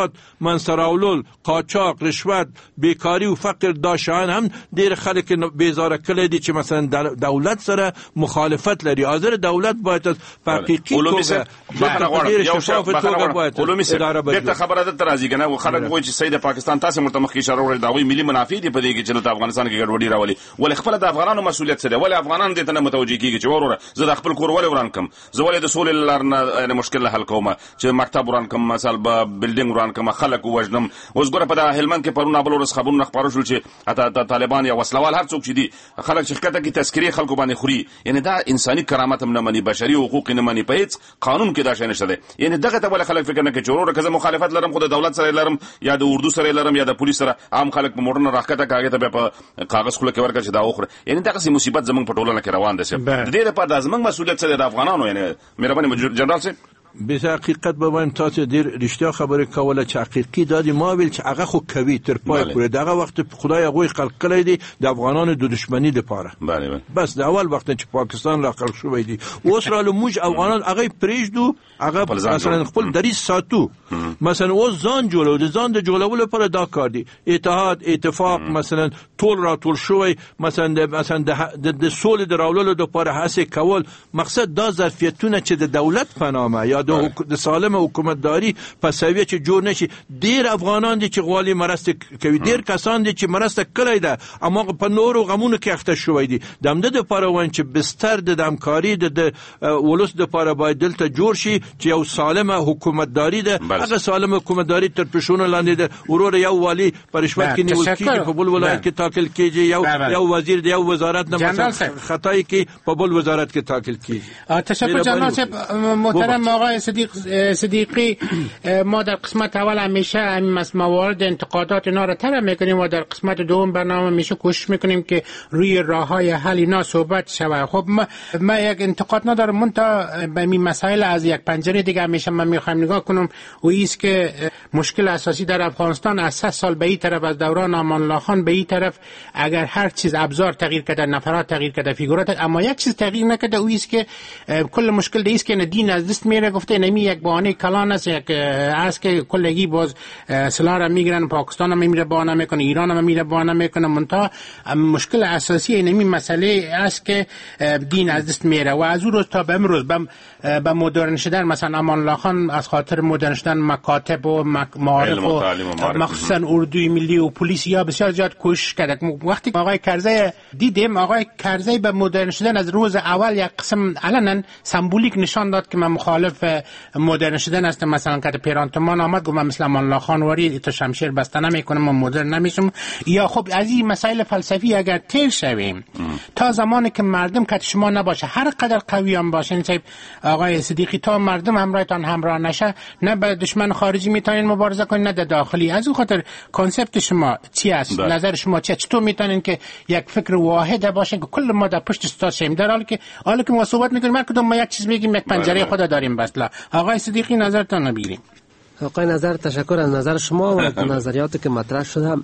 مخدرات، منصراولول، قاچاق، رشوت، بیکاری و فقر داشان هم ډیر خلک بیزاره کړي دي چې مثلا دولت سره مخالفت لري. حاضر دولت باید په حقیقي توګه په شفاف توګه باید اداره وکړي. دغه خبره ده ترازی کنه و خلک وایي چې سید پاکستان تاسو مرتمخ کی اشاره وړي دا وی ملي منافع دي په دې کې چې افغانستان کې ګډوډي راولي. ول خپل د افغانانو مسولیت سره ول افغانان دې ته نه متوجي کیږي چې وروره زه د خپل کور ول وران کم، زه ول د سولې لار نه مشکل حل کوم چې مکتب وران کم، مثلا بلډینګ وران کم، خلک وژنم. اوس ګوره په د هلمند کې پرونه بل ورځ خبرونه خبرو شول چې اته طالبان یا وسلوال هر څوک چې دي خلک شرکت کې تذکری خلکو باندې خوري. یعنی دا انساني کرامت هم نه مني، بشري حقوق نه مني، په هیڅ قانون کې دا شی نشته دی. یعنی دغه ته ول خلک فکر نه کوي چې وروره که مخالفت لرم خو د دولت سره لرم یا د اردو سره لرم یا د پولیس سره، عام خلک په موټر نه راکته کاږي ته په کاغذ خله کې ورکړي چې دا اوخره. یعنی دغه سي مصیبت زمونږ په ټولنه کې روان دي. د دې لپاره د زمونږ مسولیت سره د افغانانو یعنی مهرباني جنرال صاحب به حقیقت به وایم تاسو ډیر رښتیا خبره کوله چې حقیقي دادی ما ویل چې هغه خو کوي تر پای پورې دغه وخت خدای هغه خلق کړی دی د افغانانو د دشمنی لپاره. بله بله بس د اول وخت چې پاکستان را خلق شوی دی اوس را لموج افغانان هغه پریږدو هغه مثلا خپل دریس ساتو. مثلا اوس ځان جوړول ځان د جوړولو لپاره دا کار دی. اتحاد اتفاق مثلا ټول را ټول شوی مثلا د مثلا د سولې د راولولو لپاره هڅه کول. مقصد دا ظرفیتونه چې د دولت په نامه یا د سالم حکومتداري په سویه چې جوړ نشي. ډیر افغانان دي چې غواړي مرسته کوي، ډیر کسان دي چې مرسته کړی ده اما په نورو غمونو کې اخته شوی دي. د همدې لپاره وایي چې بستر د همکاري د ولس لپاره باید دلته جوړ شي چې یو سالمه حکومتداري ده. هغه سالمه حکومتداري تر پښونو لاندې ده. ورور یو والی پر رشوت کې نیول کیږي، په بل ولایت کې ټاکل کیږي، یو یو وزیر د یو وزارت نه مثلا خطای کې په بل وزارت کې ټاکل کیږي. تشکر جناب صاحب. محترم آقای صدیق صدیقی، ما در قسمت اول همیشه همین موارد انتقادات اینا رو طرح میکنیم و در قسمت دوم برنامه میشه کوشش میکنیم که روی راههای حل اینا صحبت شود. خب ما, ما یک انتقاد ندارم، منتها به این مسائل از یک پنجره دیگه همیشه من میخوام نگاه کنم و ایست که مشکل اساسی در افغانستان از سه سال به این طرف از دوران امان الله خان به این طرف اگر هر چیز ابزار تغییر کرده، نفرات تغییر کرده، فیگورات، اما یک چیز تغییر نکرده و ایست که کل مشکل ده ایست که دین از دست میره. گفته نمی یک بهانه کلان است، یک است که کلگی باز سلاح را میگیرن، پاکستان هم میره بهانه میکنه، ایران هم میره بهانه میکنه. منتها مشکل اساسی نمی مسئله است که دین از دست میره و از اون روز تا به امروز به مدرن شدن مثلا امان الله خان از خاطر مدرن شدن مکاتب و معارف و مخصوصا اردوی ملی و پلیس یا بسیار زیاد کوشش کرد. وقتی آقای کرزی دیدیم آقای کرزی به مدرن شدن از روز اول یک قسم علنا سمبولیک نشان داد که من مخالف مدرن شدن هستم. مثلا که پیرانتمان آمد گفت من مثل امان الله خان وری تو شمشیر بسته نمیکنم، من مدرن نمیشم. یا خب از این مسائل فلسفی اگر تیر شویم تا زمانی که مردم که شما نباشه هر قدر قوی هم باشه، صاحب آقای صدیقی، تا مردم همراهتان همراه نشه نه به دشمن خارجی میتونین مبارزه کنین نه داخلی. از اون خاطر کانسپت شما چی است؟ نظر شما چیه؟ چطور میتونین که یک فکر واحد باشه که کل ما در پشت استاد شیم، در حالی که حالا که ما صحبت میکنیم هر کدوم ما یک چیز میگیم، یک پنجره خود داریم. بس آقای صدیقی نظرتان نبگیریم. آقای نظر تشکر از نظر شما و نظریاتی که مطرح شده.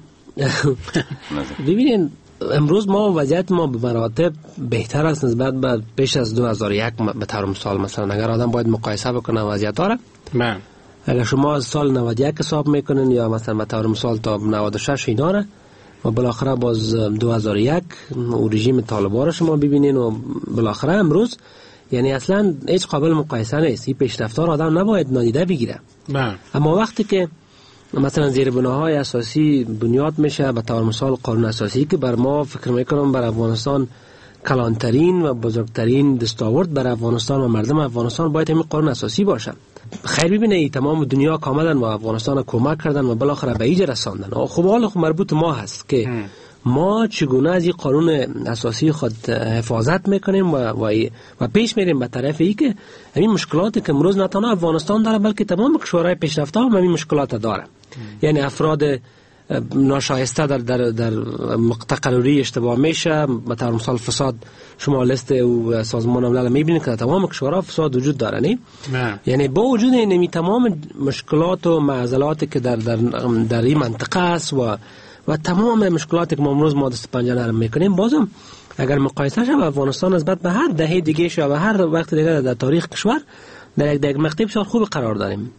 ببینید امروز ما وضعیت ما به مراتب بهتر است نسبت به پیش از دو هزار و یک به طور مثال. مثلا اگر آدم باید مقایسه بکنه وضعیت ها را، من اگر شما از سال نود و یک حساب میکنین یا مثلا به طور مثال تا نود و شش اینا را و بالاخره باز دو هزار و یک و رژیم طالبان را شما ببینین و بالاخره امروز، یعنی اصلا هیچ قابل مقایسه نیست. این پیشرفت‌ها را آدم نباید نادیده بگیره. من. اما وقتی که مثلا زیر بناهای اساسی بنیاد میشه به طور مثال قانون اساسی که بر ما فکر میکنم بر افغانستان کلانترین و بزرگترین دستاورد بر افغانستان و مردم افغانستان باید همین قانون اساسی باشه. خیر ببینه تمام دنیا کاملا و افغانستان کمک کردن و بالاخره به اینجا رساندن. خب حالا مربوط ما هست که ام. ما چگونه از این قانون اساسی خود حفاظت میکنیم و, و, و پیش میریم به طرف ای که همین مشکلاتی که امروز نه تنها افغانستان داره بلکه تمام کشورهای پیشرفته هم همین مشکلات داره. یعنی افراد ناشایسته در در در مقطع قلوری اشتباه میشه. مثلا مثال فساد، شما لیست و سازمان ملل میبینید که تمام کشورها فساد وجود داره. نه یعنی با وجود این تمام مشکلات و معضلاتی که در در در این منطقه است و و تمام مشکلاتی که ما امروز ما دست پنجه نرم میکنیم، بازم اگر مقایسه شه افغانستان نسبت به هر دهه دیگه شه و هر وقت دیگه در تاریخ کشور در یک یک مقطع بسیار خوب قرار داریم.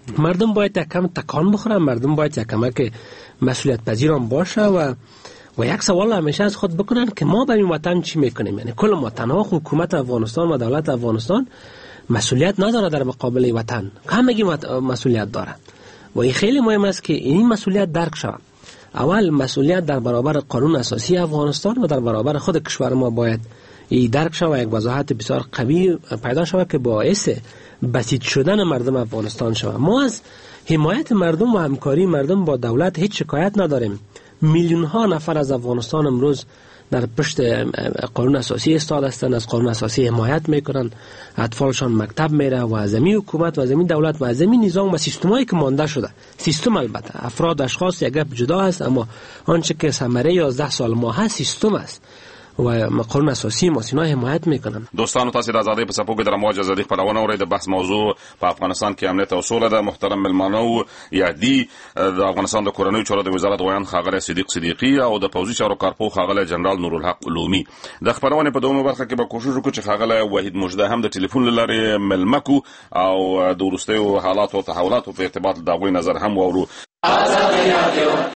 مردم باید یک کم تکان بخورن، مردم باید یک کمک مسئولیت پذیران باشه و و یک سوال همیشه از خود بکنن که ما برای وطن چی میکنیم. یعنی کل ما تنها حکومت افغانستان و دولت افغانستان مسئولیت نداره در مقابل وطن، همگی مسئولیت داره و این خیلی مهم است که این مسئولیت درک شود. اول مسئولیت در برابر قانون اساسی افغانستان و در برابر خود کشور ما باید این درک شود و یک وضاحت بسیار قوی پیدا شود که باعث بسیط شدن مردم افغانستان شود. ما از حمایت مردم و همکاری مردم با دولت هیچ شکایت نداریم. میلیون ها نفر از افغانستان امروز در پشت قانون اساسی ایستاده هستند، از قانون اساسی حمایت میکنن، اطفالشان مکتب میره و از این حکومت و از این دولت و از این نظام و سیستمایی که مانده شده، سیستم البته افراد اشخاص یک گپ جدا است، اما آنچه که ثمره یازده سال ما هست سیستم است و قانون اساسی ما سینا حمایت میکنن. دوستانو تاسو د ازادۍ په څپو کې د رمواج ازادۍ خپرونه اورئ. د بحث موضوع په افغانستان کې امنیت او سوله ده. محترم ملمانو یادی د افغانستان د کورنیو چارو د وزارت ویان خاغله صدیق صدیقی او د پوځي چارو کارپو خاغله جنرال نورالحق علومی. د خبرونه په دومره برخه کې به کوشش وکړو چې خاغله وحید مجده هم د ټلیفون لارې ملمکو او د ورستیو حالات او تحولات په ارتباط د غوي نظر هم وورو.